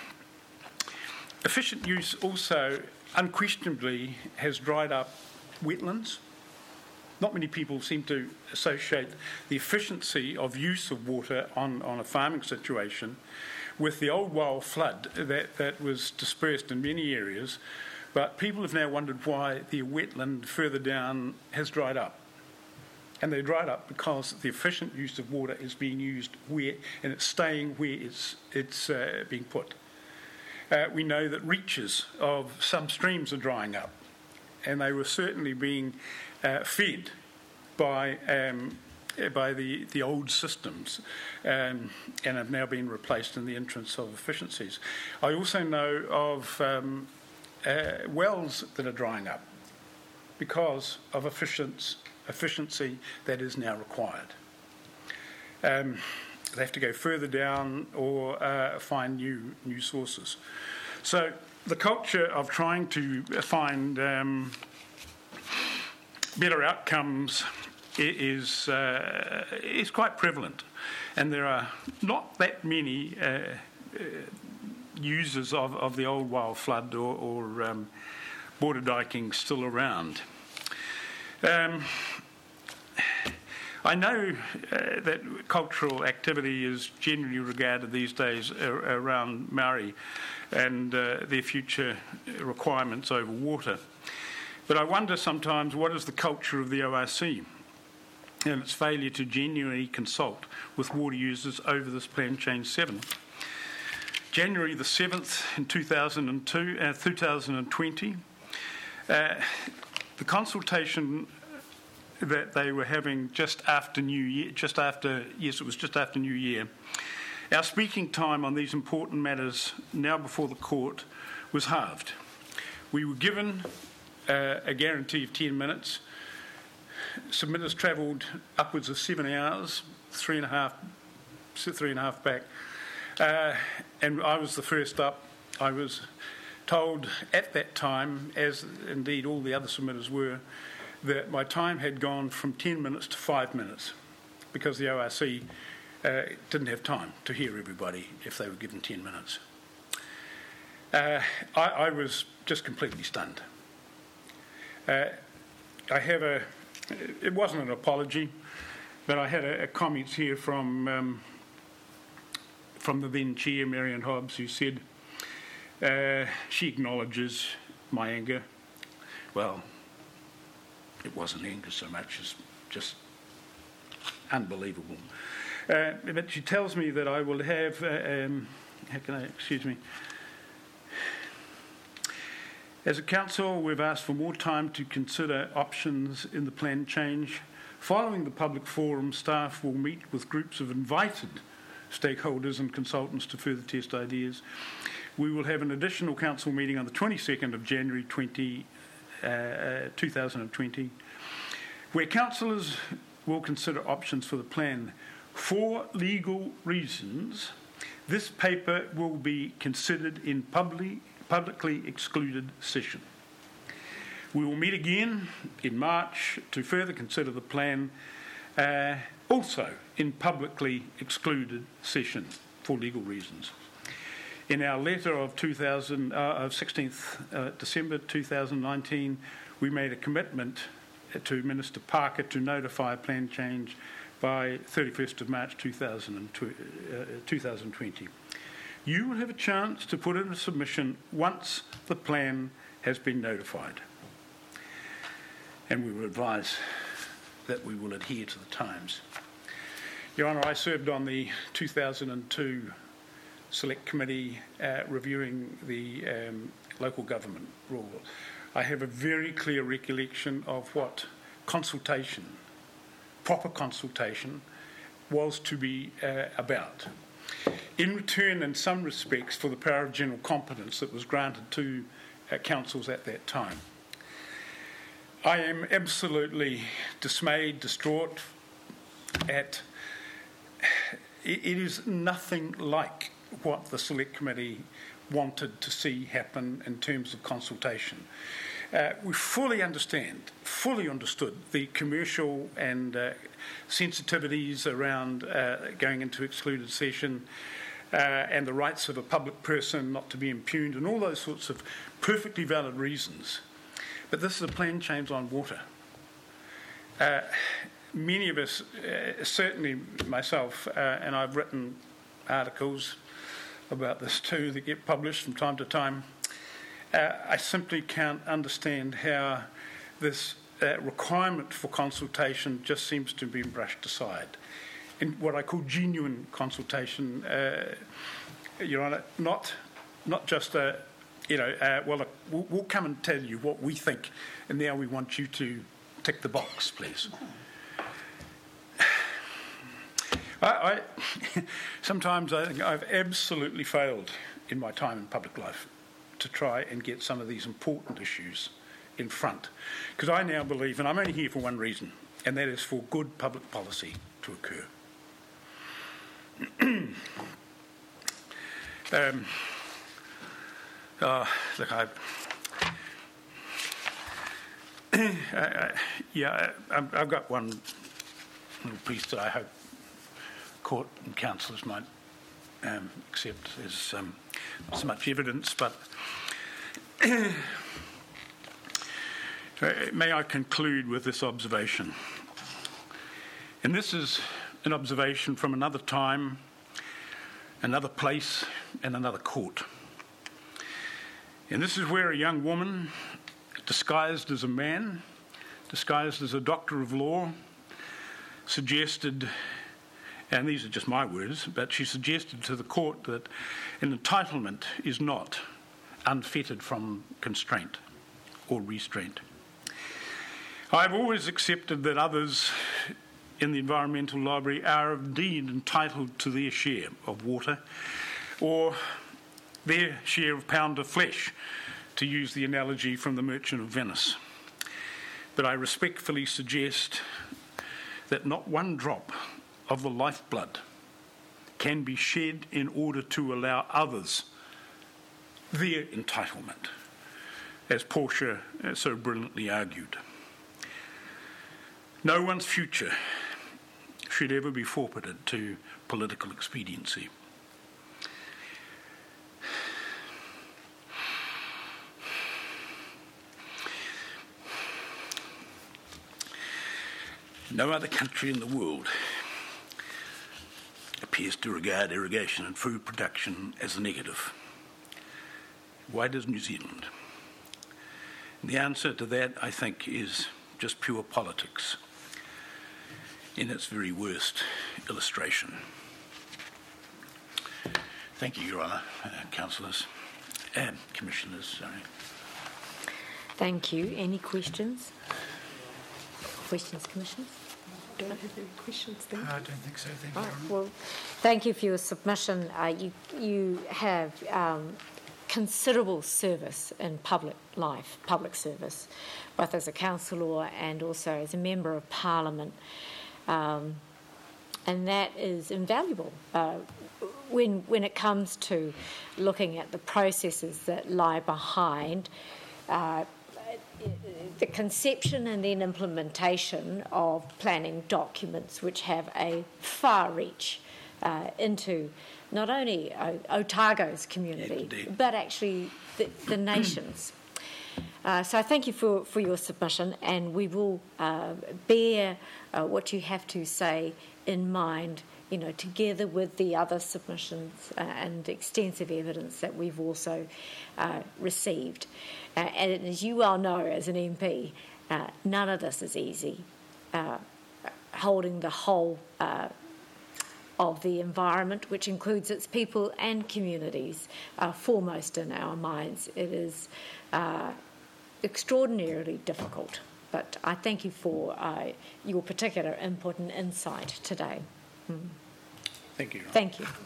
Speaker 3: efficient use also unquestionably has dried up wetlands. Not many people seem to associate the efficiency of use of water on, on a farming situation with the old wild flood that, that was dispersed in many areas, but people have now wondered why the wetland further down has dried up. And they dried up because the efficient use of water is being used where, and it's staying where it's, it's uh, being put. Uh, we know that reaches of some streams are drying up, and they were certainly being uh, fed by um, by the, the old systems um, and have now been replaced in the entrance of efficiencies. I also know of um, uh, wells that are drying up because of efficiency. efficiency that is now required. Um, they have to go further down or uh, find new new sources. So the culture of trying to find um, better outcomes is uh, is quite prevalent, and there are not that many uh, uh, users of, of the old wild flood or, or um, border diking still around. Um, I know uh, that cultural activity is generally regarded these days ar- around Maori and uh, their future requirements over water. But I wonder sometimes, what is the culture of the O R C and its failure to genuinely consult with water users over this Plan Change seven? January the seventh in two thousand two, uh, two thousand twenty, uh, the consultation that they were having just after New Year, just after, yes, it was just after New Year. Our speaking time on these important matters now before the court was halved. We were given uh, a guarantee of ten minutes. Submitters travelled upwards of seven hours, three and a half, three and a half back, uh, and I was the first up. I was told at that time, as indeed all the other submitters were, that my time had gone from ten minutes to five minutes because the O R C uh, didn't have time to hear everybody if they were given ten minutes. Uh, I, I was just completely stunned. Uh, I have a, it wasn't an apology, but I had a, a comment here from um, from the then chair, Marion Hobbs, who said uh, she acknowledges my anger. Well, it wasn't anger so much as just unbelievable. Uh, but she tells me that I will have, uh, um, how can I, excuse me. As a council, we've asked for more time to consider options in the plan change. Following the public forum, staff will meet with groups of invited stakeholders and consultants to further test ideas. We will have an additional council meeting on the twenty-second of January twenty, uh, two thousand twenty, where councillors will consider options for the plan. For legal reasons, this paper will be considered in publicly, publicly excluded session. We will meet again in March to further consider the plan, uh, also in publicly excluded session for legal reasons. In our letter of, two thousand, uh, of sixteenth uh, December two thousand nineteen, we made a commitment to Minister Parker to notify a plan change by thirty-first of March two thousand twenty. You will have a chance to put in a submission once the plan has been notified. and we will advise that we will adhere to the times. Your Honour, I served on the two thousand two Select Committee uh, reviewing the um, local government rule. I have a very clear recollection of what consultation, proper consultation, was to be uh, about. In return, in some respects, for the power of general competence that was granted to uh, councils at that time. I am absolutely dismayed, distraught at it, it is nothing like what the Select Committee wanted to see happen in terms of consultation. Uh, we fully understand, fully understood the commercial and uh, sensitivities around uh, going into excluded session uh, and the rights of a public person not to be impugned and all those sorts of perfectly valid reasons. But this is a planned change on water. Uh, many of us, uh, certainly myself, uh, and I've written articles about this too that get published from time to time, uh, I simply can't understand how this uh, requirement for consultation just seems to be brushed aside. In what I call genuine consultation, uh, Your Honour, not, not just a, you know, uh, well, look, we'll, we'll come and tell you what we think, and now we want you to tick the box, please. I, I sometimes I think I've absolutely failed in my time in public life to try and get some of these important issues in front. Because I now believe, and I'm only here for one reason, and that is for good public policy to occur. um, uh, look, I, uh, yeah, I, I've got one little piece that I hope court and councillors might um, accept. There's um, not so much evidence, but may I conclude with this observation? And this is an observation from another time, another place, and another court. And this is where a young woman, disguised as a man, disguised as a doctor of law, suggested, and these are just my words, but she suggested to the court that an entitlement is not unfettered from constraint or restraint. I've always accepted that others in the environmental library are indeed entitled to their share of water or their share of pound of flesh, to use the analogy from The Merchant of Venice. But I respectfully suggest that not one drop of the lifeblood can be shed in order to allow others their entitlement, as Portia so brilliantly argued. No one's future should ever be forfeited to political expediency. No other country in the world appears to regard irrigation and food production as a negative. Why does New Zealand? And the answer to that, I think, is just pure politics in its very worst illustration. Thank you, Your Honour, uh, councillors and commissioners. Sorry.
Speaker 2: Thank you. Any questions? Questions, commissioners?
Speaker 1: Don't have any questions, thank you.
Speaker 6: I don't think so, thank you.
Speaker 2: Right, well, thank you for your submission. Uh, you, you have um, considerable service in public life, public service, both as a councillor and also as a member of Parliament. Um, and that is invaluable uh, when, when it comes to looking at the processes that lie behind uh, the conception and then implementation of planning documents which have a far reach uh, into not only o- Otago's community,
Speaker 3: yeah,
Speaker 2: but actually the, the nation's. Uh, so I thank you for, for your submission, and we will uh, bear uh, what you have to say in mind, you know, together with the other submissions uh, and extensive evidence that we've also uh, received. Uh, and as you well know as an M P, uh, none of this is easy. Uh, holding the whole uh, of the environment, which includes its people and communities, uh, foremost in our minds. It is uh, extraordinarily difficult. But I thank you for uh, your particular input and insight today. Mm.
Speaker 3: Thank you.
Speaker 2: Thank you.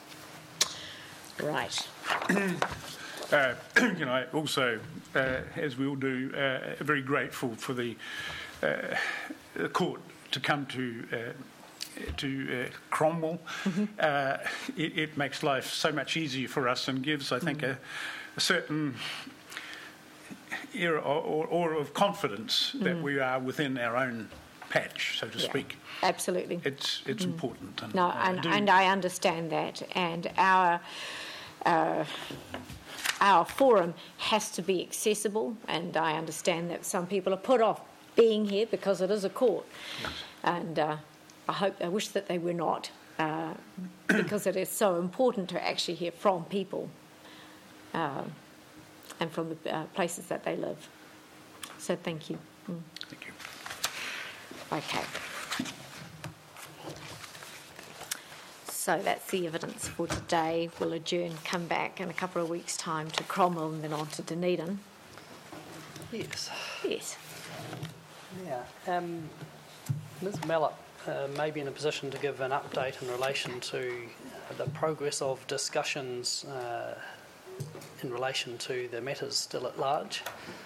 Speaker 2: Right.
Speaker 3: Uh, you know, also, uh, as we all do, uh, very grateful for the, uh, the court to come to uh, to uh, Cromwell. Mm-hmm. Uh, it, it makes life so much easier for us and gives, I think, mm-hmm. a, a certain era or, or of confidence mm. that we are within our own patch, so to
Speaker 2: yeah,
Speaker 3: speak.
Speaker 2: Absolutely.
Speaker 3: It's it's mm. important. And,
Speaker 2: no,
Speaker 3: uh,
Speaker 2: and,
Speaker 3: do...
Speaker 2: and I understand that. And our uh, our forum has to be accessible, and I understand that some people are put off being here because it is a court.
Speaker 3: Yes.
Speaker 2: And uh, I hope, I wish that they were not, uh, because it is so important to actually hear from people uh, and from the uh, places that they live. So thank you. Mm.
Speaker 3: Thank you.
Speaker 2: Okay. So that's the evidence for today. We'll adjourn, come back in a couple of weeks' time to Cromwell and then on to Dunedin.
Speaker 5: Yes.
Speaker 2: Yes.
Speaker 5: Yeah. Um, Miz Mallett uh, may be in a position to give an update in relation to uh, the progress of discussions uh, in relation to the matters still at large.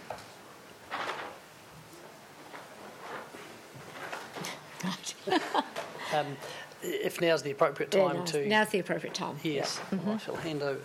Speaker 5: um, if now's the appropriate time
Speaker 2: yeah, now's,
Speaker 5: to...
Speaker 2: Now's the appropriate time.
Speaker 5: Yes.
Speaker 2: Yeah. Mm-hmm.
Speaker 5: I shall hand over.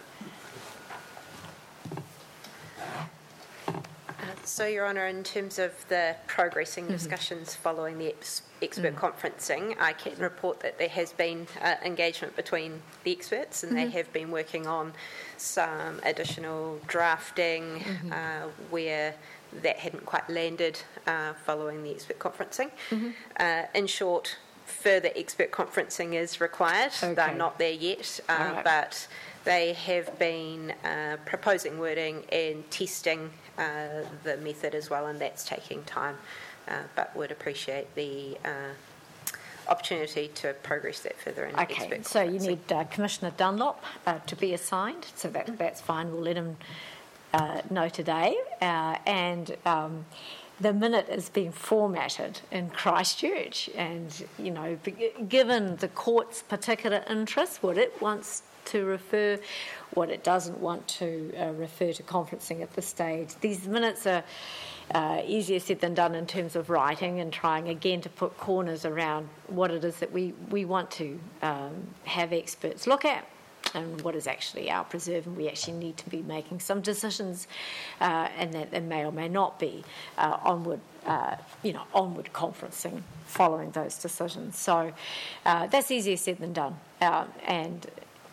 Speaker 1: So, Your Honour, in terms of the progressing
Speaker 2: mm-hmm.
Speaker 1: discussions following the ex- expert
Speaker 2: mm.
Speaker 1: conferencing, I can report that there has been uh, engagement between the experts, and mm-hmm. they have been working on some additional drafting mm-hmm. uh, where that hadn't quite landed uh, following the expert conferencing. Mm-hmm. Uh, in short, further expert conferencing is required.
Speaker 2: Okay.
Speaker 1: They're not there yet, uh,
Speaker 2: right.
Speaker 1: but they have been uh, proposing wording and testing uh, the method as well, and that's taking time, uh, but would appreciate the uh, opportunity to progress that further in
Speaker 2: okay,
Speaker 1: expert
Speaker 2: so you
Speaker 1: conferencing.
Speaker 2: need uh, Commissioner Dunlop uh, to be assigned, so that, that's fine. We'll let him uh, know today. Uh, and um, the minute is being formatted in Christchurch, and, you know, given the court's particular interest, what it wants to refer, what it doesn't want to uh, refer to conferencing at this stage. These minutes are uh, easier said than done in terms of writing and trying again to put corners around what it is that we, we want to um, have experts look at and what is actually our preserve, and we actually need to be making some decisions uh, and that there may or may not be uh, onward uh, you know, onward conferencing following those decisions. So uh, that's easier said than done. Uh, and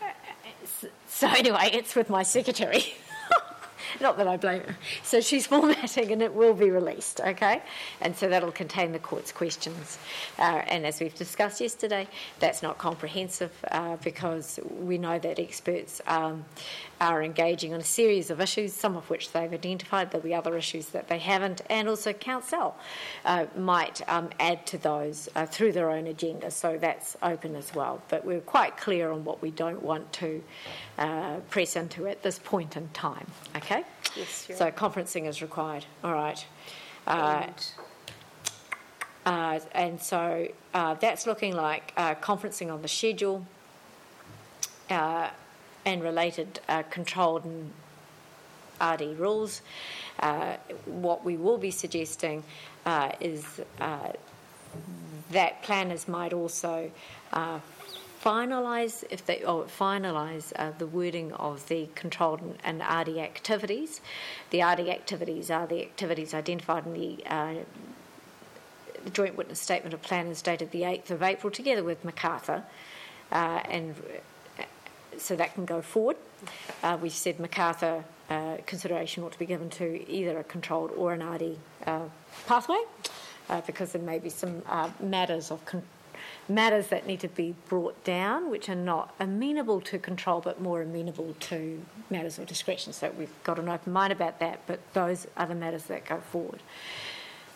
Speaker 2: So anyway, it's with my secretary. Not that I blame her. So she's formatting and it will be released, okay? And so that'll contain the court's questions. Uh, and as we've discussed yesterday, that's not comprehensive uh, because we know that experts um, are engaging on a series of issues, some of which they've identified. There'll be other issues that they haven't. And also Council uh, might um, add to those uh, through their own agenda. So that's open as well. But we're quite clear on what we don't want to uh, press into at this point in time, okay?
Speaker 1: Yes,
Speaker 2: so right. Conferencing is required. All right. Uh,
Speaker 1: and,
Speaker 2: uh, and so uh, that's looking like uh, conferencing on the schedule uh, and related uh, controlled and R D rules. Uh, what we will be suggesting uh, is uh, that planners might also uh, finalise if they or finalise uh, the wording of the controlled and R D activities. The R D activities are the activities identified in the, uh, the Joint Witness Statement of Planners dated the eighth of April, together with MacArthur, uh, and so that can go forward. Uh, we said MacArthur uh, consideration ought to be given to either a controlled or an R D uh, pathway, uh, because there may be some uh, matters of con- matters that need to be brought down, which are not amenable to control but more amenable to matters of discretion. So we've got an open mind about that, but those are the matters that go forward.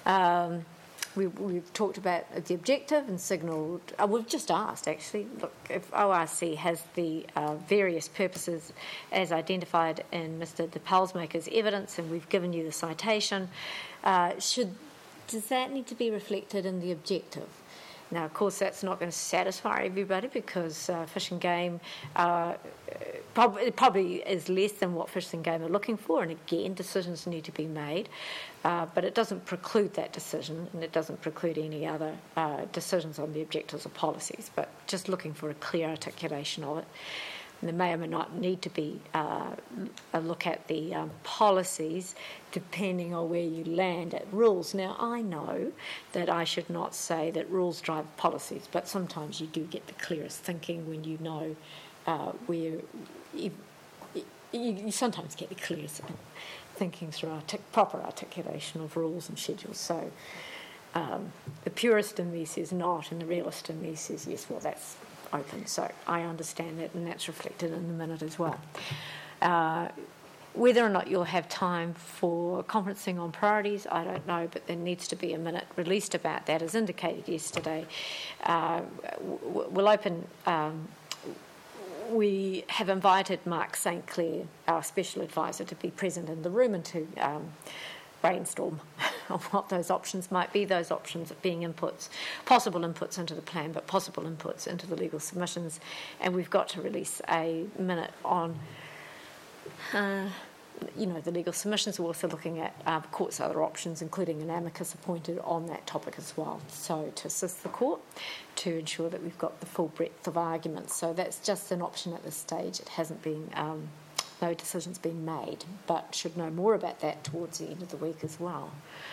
Speaker 2: Um, we, we've talked about the objective and signalled, uh, we've just asked actually, look, if O R C has the uh, various purposes as identified in Mister De Palsmaker's evidence, and we've given you the citation, uh, should does that need to be reflected in the objective? Now, of course, that's not going to satisfy everybody because uh, Fish and Game uh, probably, probably is less than what Fish and Game are looking for, and again, decisions need to be made. Uh, but it doesn't preclude that decision, and it doesn't preclude any other uh, decisions on the objectives or policies, but just looking for a clear articulation of it. And there may or may not need to be uh, a look at the um, policies depending on where you land at rules. Now, I know that I should not say that rules drive policies, but sometimes you do get the clearest thinking when you know uh, where you, you, you sometimes get the clearest thinking through artic- proper articulation of rules and schedules. So um, the purist in me says not, and the realist in me says yes, well, that's open. So I understand that, and that's reflected in the minute as well. Uh, whether or not you'll have time for conferencing on priorities, I don't know, but there needs to be a minute released about that, as indicated yesterday. Uh, we'll open... Um, we have invited Mark Saint Clair, our special advisor, to be present in the room and to um, brainstorm on what those options might be, those options being inputs, possible inputs into the plan, but possible inputs into the legal submissions. And we've got to release a minute on, uh, you know, the legal submissions. We're also looking at uh, the court's other options, including an amicus appointed on that topic as well. So to assist the court, to ensure that we've got the full breadth of arguments. So that's just an option at this stage. It hasn't been... Um, no decisions been made, but should know more about that towards the end of the week as well.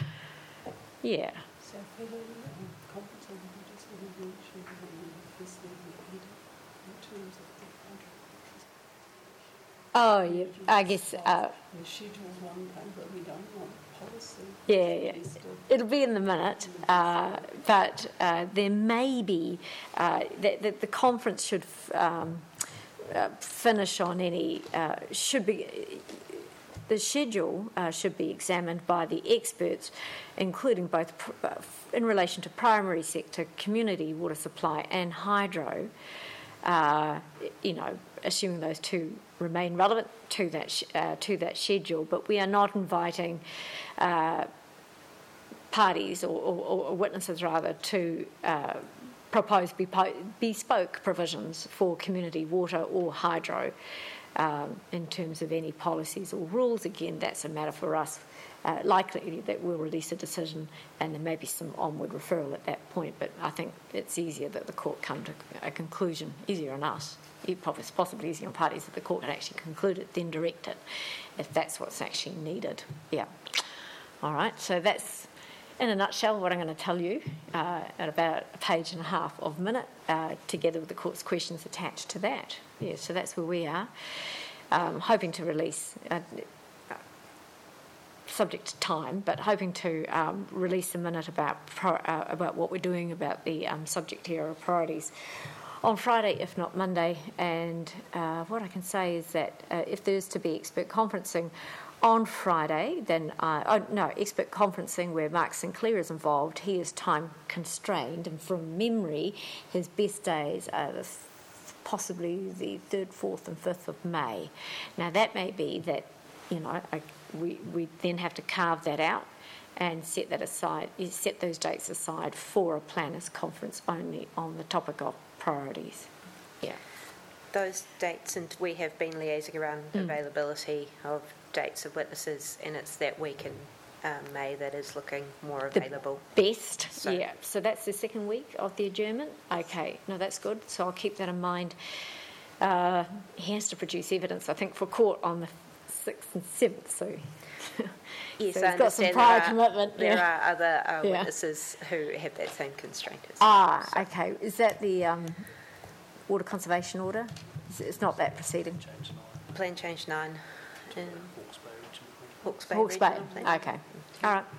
Speaker 2: Yeah.
Speaker 6: So for the um, conference on the just we should this in terms of the contract.
Speaker 2: Oh, yeah. I guess. Uh,
Speaker 6: we schedule one thing, but we don't want policy.
Speaker 2: Yeah, yeah. It'll be in the minute, uh, but uh, there may be uh, that the, the conference should. Um, Uh, finish on any uh, should be the schedule uh, should be examined by the experts, including both pr- uh, in relation to primary sector, community water supply, and hydro. Uh, you know, assuming those two remain relevant to that sh- uh, to that schedule, but we are not inviting uh, parties or, or, or witnesses rather to. Uh, propose bespoke provisions for community water or hydro um, in terms of any policies or rules. Again, that's a matter for us. Uh, likely that we'll release a decision and there may be some onward referral at that point, but I think it's easier that the court come to a conclusion, easier on us, possibly easier on parties that the court can actually conclude it, then direct it, if that's what's actually needed. Yeah. All right, so that's in a nutshell, what I'm going to tell you uh, at about a page and a half of minute, uh, together with the court's questions attached to that. Yeah, so that's where we are. Um, hoping to release, uh, subject to time, but hoping to um, release a minute about pro, uh, about what we're doing about the um, subject area of priorities on Friday, if not Monday. And uh, what I can say is that uh, if there is to be expert conferencing on Friday, then, uh, oh, no, expert conferencing where Mark Saint Clair is involved, he is time constrained, and from memory, his best days are the, possibly the third, fourth and fifth of May. Now, that may be that, you know, I, we, we then have to carve that out and set that aside, set those dates aside for a planners conference only on the topic of priorities. Yeah.
Speaker 1: Those dates, and we have been liaising around mm. availability of dates of witnesses, and it's that week in um, May that is looking more available.
Speaker 2: The best, so. Yeah. So that's the second week of the adjournment. Okay, no, that's good. So I'll keep that in mind. Uh, he has to produce evidence, I think, for court on the sixth and seventh. So,
Speaker 1: yes,
Speaker 2: so
Speaker 1: I
Speaker 2: he's got some prior
Speaker 1: there are,
Speaker 2: commitment.
Speaker 1: There
Speaker 2: yeah.
Speaker 1: are other uh,
Speaker 2: yeah.
Speaker 1: witnesses who have that same constraint as
Speaker 2: Ah,
Speaker 1: well,
Speaker 2: so. Okay. Is that the um, water conservation order? It's not that proceeding.
Speaker 1: Plan change nine. In Hawke's Bay.
Speaker 2: Hawke's Bay. Okay. All right.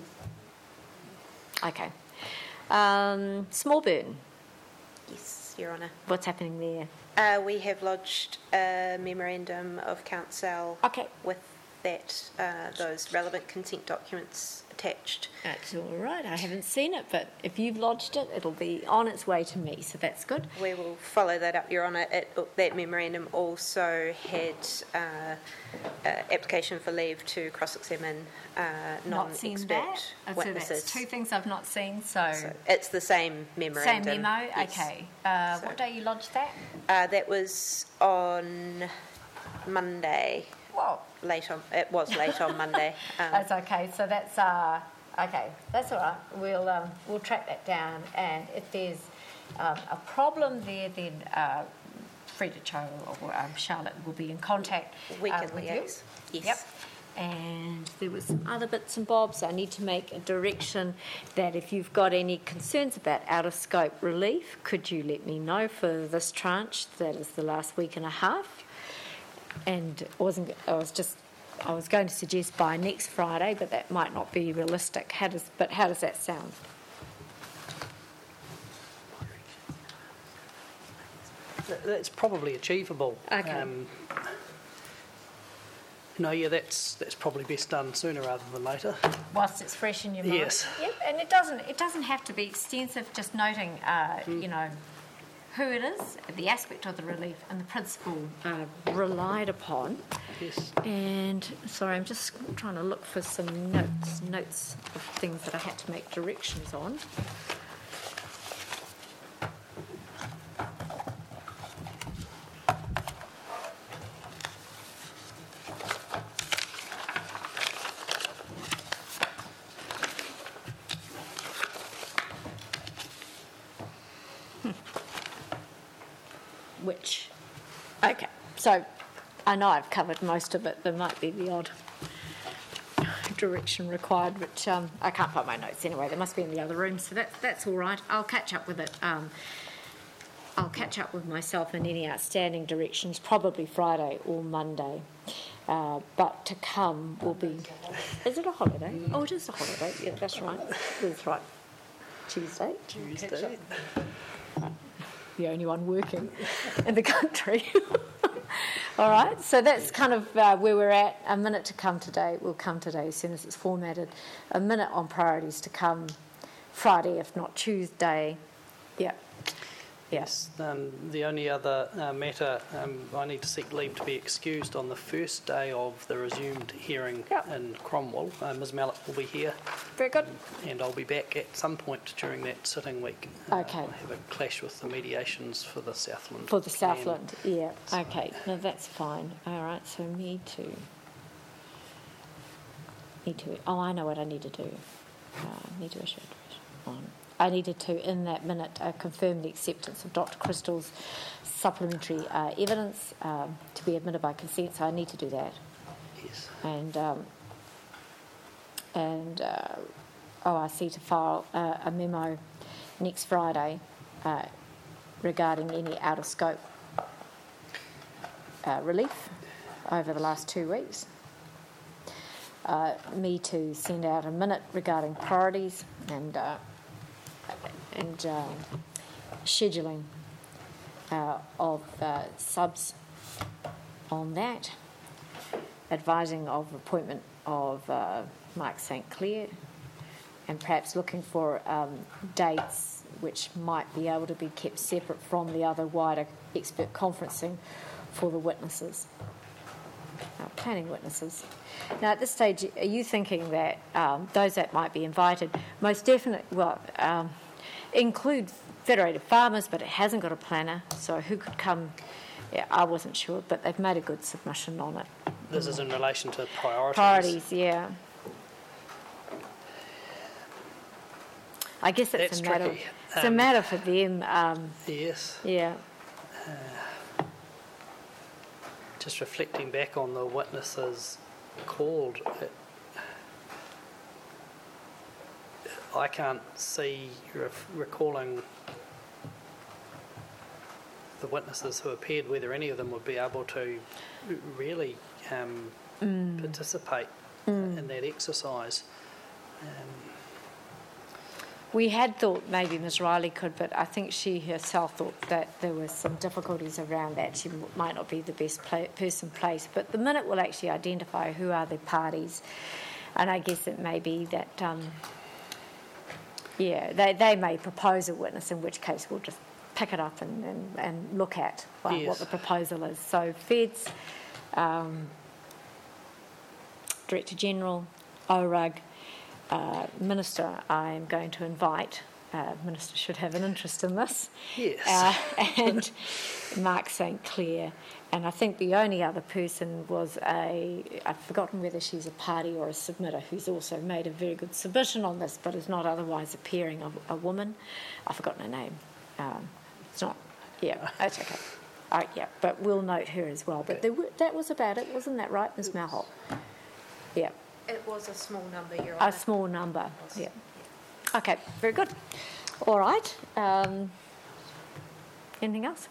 Speaker 2: Okay. Um, Smallburn.
Speaker 1: Yes, Your Honour.
Speaker 2: What's happening there?
Speaker 1: Uh, we have lodged a memorandum of counsel
Speaker 2: okay.
Speaker 1: with that uh, those relevant consent documents attached.
Speaker 2: That's all right. I haven't seen it, but if you've lodged it, it'll be on its way to me, so that's good.
Speaker 1: We will follow that up, Your Honour. It, that memorandum also had uh, uh, application for leave to cross-examine uh,
Speaker 2: Not seen
Speaker 1: non-expert
Speaker 2: that. Uh, So
Speaker 1: witnesses.
Speaker 2: that's two things I've not seen, so...
Speaker 1: So it's the same
Speaker 2: Same
Speaker 1: memorandum.
Speaker 2: memo?
Speaker 1: Yes.
Speaker 2: Okay. Uh,
Speaker 1: So-
Speaker 2: what day you lodged that?
Speaker 1: Uh, that was on Monday.
Speaker 2: Whoa.
Speaker 1: Late on. It was late on Monday. Um,
Speaker 2: That's okay. So that's uh, okay. That's all right. We'll um, we'll track that down, and if there's um, a problem there, then uh, Freda Cho or um, Charlotte will be in contact
Speaker 1: we
Speaker 2: uh,
Speaker 1: can
Speaker 2: with
Speaker 1: liaise.
Speaker 2: you.
Speaker 1: Yes.
Speaker 2: Yep. And there were some other bits and bobs. I need to make a direction that if you've got any concerns about out of scope relief, could you let me know for this tranche? That is the last week and a half. And I wasn't. I was just. I was going to suggest by next Friday, but that might not be realistic. How does? But how does that sound?
Speaker 5: That- That's probably achievable.
Speaker 2: Okay.
Speaker 5: Um, no, yeah, that's that's probably best done sooner rather than later.
Speaker 2: Whilst it's fresh in your mind.
Speaker 5: Yes.
Speaker 2: Yep. And it doesn't. It doesn't have to be extensive. Just noting, uh, you know, who it is, the aspect of the relief, and the principle uh, relied upon.
Speaker 5: Yes.
Speaker 2: And sorry, I'm just trying to look for some notes, notes of things that I had to make directions on. Which, okay, so I know I've covered most of it. There might be the odd direction required, which um, I can't find my notes anyway. They must be in the other room, so that, that's all right. I'll catch up with it. Um, I'll catch up with myself and any outstanding directions, probably Friday or Monday. Uh, but to come will be... Is it a holiday? Oh, it is a holiday. Yeah, that's right. That's right. Tuesday.
Speaker 5: Tuesday.
Speaker 2: The only one working in the country. All right, so that's kind of uh, where we're at. A minute to come today. We'll come today as soon as it's formatted. A minute on priorities to come Friday, if not Tuesday. Yeah.
Speaker 5: Yes. Um, the only other uh, matter, um, I need to seek leave to be excused on the first day of the resumed hearing
Speaker 2: Yep.
Speaker 5: in Cromwell. Uh, Ms Mallet will be here,
Speaker 2: Very good.
Speaker 5: and I'll be back at some point during that sitting week.
Speaker 2: Okay.
Speaker 5: I have a clash with the mediations for the Southland.
Speaker 2: For the
Speaker 5: plan.
Speaker 2: Southland, yeah. Okay, no, that's fine. All right, so need to... Need to... Oh, I know what I need to do. Uh, need to issue a on. I needed to, in that minute, uh, confirm the acceptance of Doctor Crystal's supplementary uh, evidence um, to be admitted by consent, so I need to do that.
Speaker 5: Yes.
Speaker 2: And, um, and uh, O R C to file uh, a memo next Friday uh, regarding any out-of-scope uh, relief over the last two weeks. Uh, me to send out a minute regarding priorities and uh, and uh, scheduling uh, of uh, subs on that, advising of appointment of uh, Mike Saint Clair, and perhaps looking for um, dates which might be able to be kept separate from the other wider expert conferencing for the witnesses, uh, planning witnesses. Now, at this stage, are you thinking that um, those that might be invited, most definitely, well, um, include Federated Farmers, but it hasn't got a planner, so who could come? Yeah, I wasn't sure, but they've made a good submission on it.
Speaker 5: This is in relation to priorities.
Speaker 2: Priorities, yeah. I guess it's
Speaker 5: That's
Speaker 2: a matter.
Speaker 5: tricky.
Speaker 2: It's a
Speaker 5: Um,
Speaker 2: matter for them. Um,
Speaker 5: Yes.
Speaker 2: yeah.
Speaker 5: Just reflecting back on the witnesses called, it, I can't see ref- recalling the witnesses who appeared, whether any of them would be able to r- really um,
Speaker 2: Mm.
Speaker 5: participate in that exercise. Um,
Speaker 2: We had thought maybe Miz Riley could, but I think she herself thought that there were some difficulties around that. She m- might not be the best pla person placed. But the minute will actually identify who are the parties, and I guess it may be that, um, yeah, they, they may propose a witness, in which case we'll just pick it up and, and, and look at well,
Speaker 5: Yes.
Speaker 2: what the proposal is. So Feds, um, Director General, O R U G, Uh, Minister, I am going to invite, uh, Minister should have an interest in this,
Speaker 5: Yes.
Speaker 2: uh, and Mark Saint Clair. And I think the only other person was a, I've forgotten whether she's a party or a submitter, who's also made a very good submission on this, but is not otherwise appearing, a, a woman. I've forgotten her name. Um, it's not, yeah, that's okay. Uh, yeah, but we'll note her as well. But there were, that was about it, wasn't that right, Miz Malhop? Yeah.
Speaker 1: It was a small number, Your
Speaker 2: A
Speaker 1: Honour.
Speaker 2: small number, yeah. Okay, very good. All right. Um, anything else?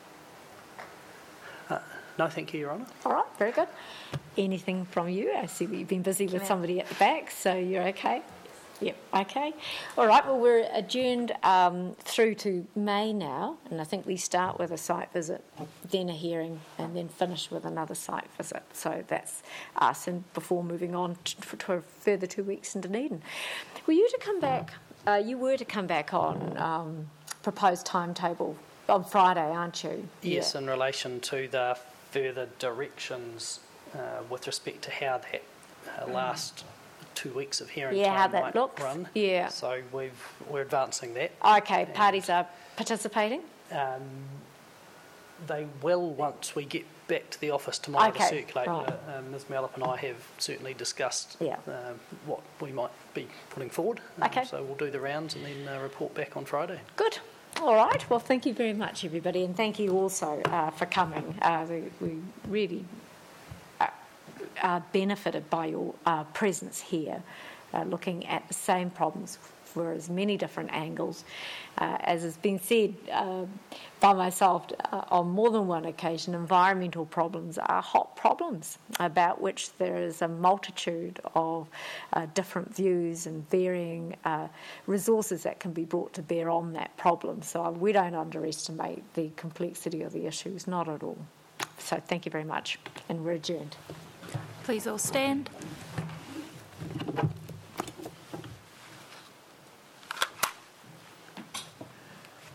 Speaker 5: Uh, no, thank you, Your Honour.
Speaker 2: All right, very good. Anything from you? I see that you've been busy with somebody at the back, so you're okay? Yep, okay. All right, well, we're adjourned um, through to May now, and I think we start with a site visit, then a hearing, and then finish with another site visit. So that's us, and before moving on to, to a further two weeks in Dunedin. Were you to come back, uh, you were to come back on um, proposed timetable on Friday, aren't you?
Speaker 5: Yes,
Speaker 2: Yeah.
Speaker 5: in relation to the further directions uh, with respect to how that uh, last two weeks of hearing
Speaker 2: Yeah,
Speaker 5: time
Speaker 2: how that
Speaker 5: might
Speaker 2: looks.
Speaker 5: run.
Speaker 2: Yeah.
Speaker 5: So we've, we're advancing that.
Speaker 2: Okay, parties are participating?
Speaker 5: Um, they will once we get back to the office tomorrow
Speaker 2: Okay,
Speaker 5: to circulate.
Speaker 2: right.
Speaker 5: Uh, um, Miz Mallop and I have certainly discussed
Speaker 2: Yeah.
Speaker 5: um, what we might be putting forward. Um,
Speaker 2: Okay.
Speaker 5: So we'll do the rounds and then uh, report back on Friday.
Speaker 2: Good. All right. Well, thank you very much, everybody, and thank you also uh, for coming. Uh, we, we really uh, are benefited by your uh, presence here, uh, looking at the same problems for as many different angles. Uh, as has been said uh, by myself uh, on more than one occasion, environmental problems are hot problems about which there is a multitude of uh, different views and varying uh, resources that can be brought to bear on that problem. So we don't underestimate the complexity of the issues, not at all. So thank you very much, and we're adjourned.
Speaker 4: Please all stand.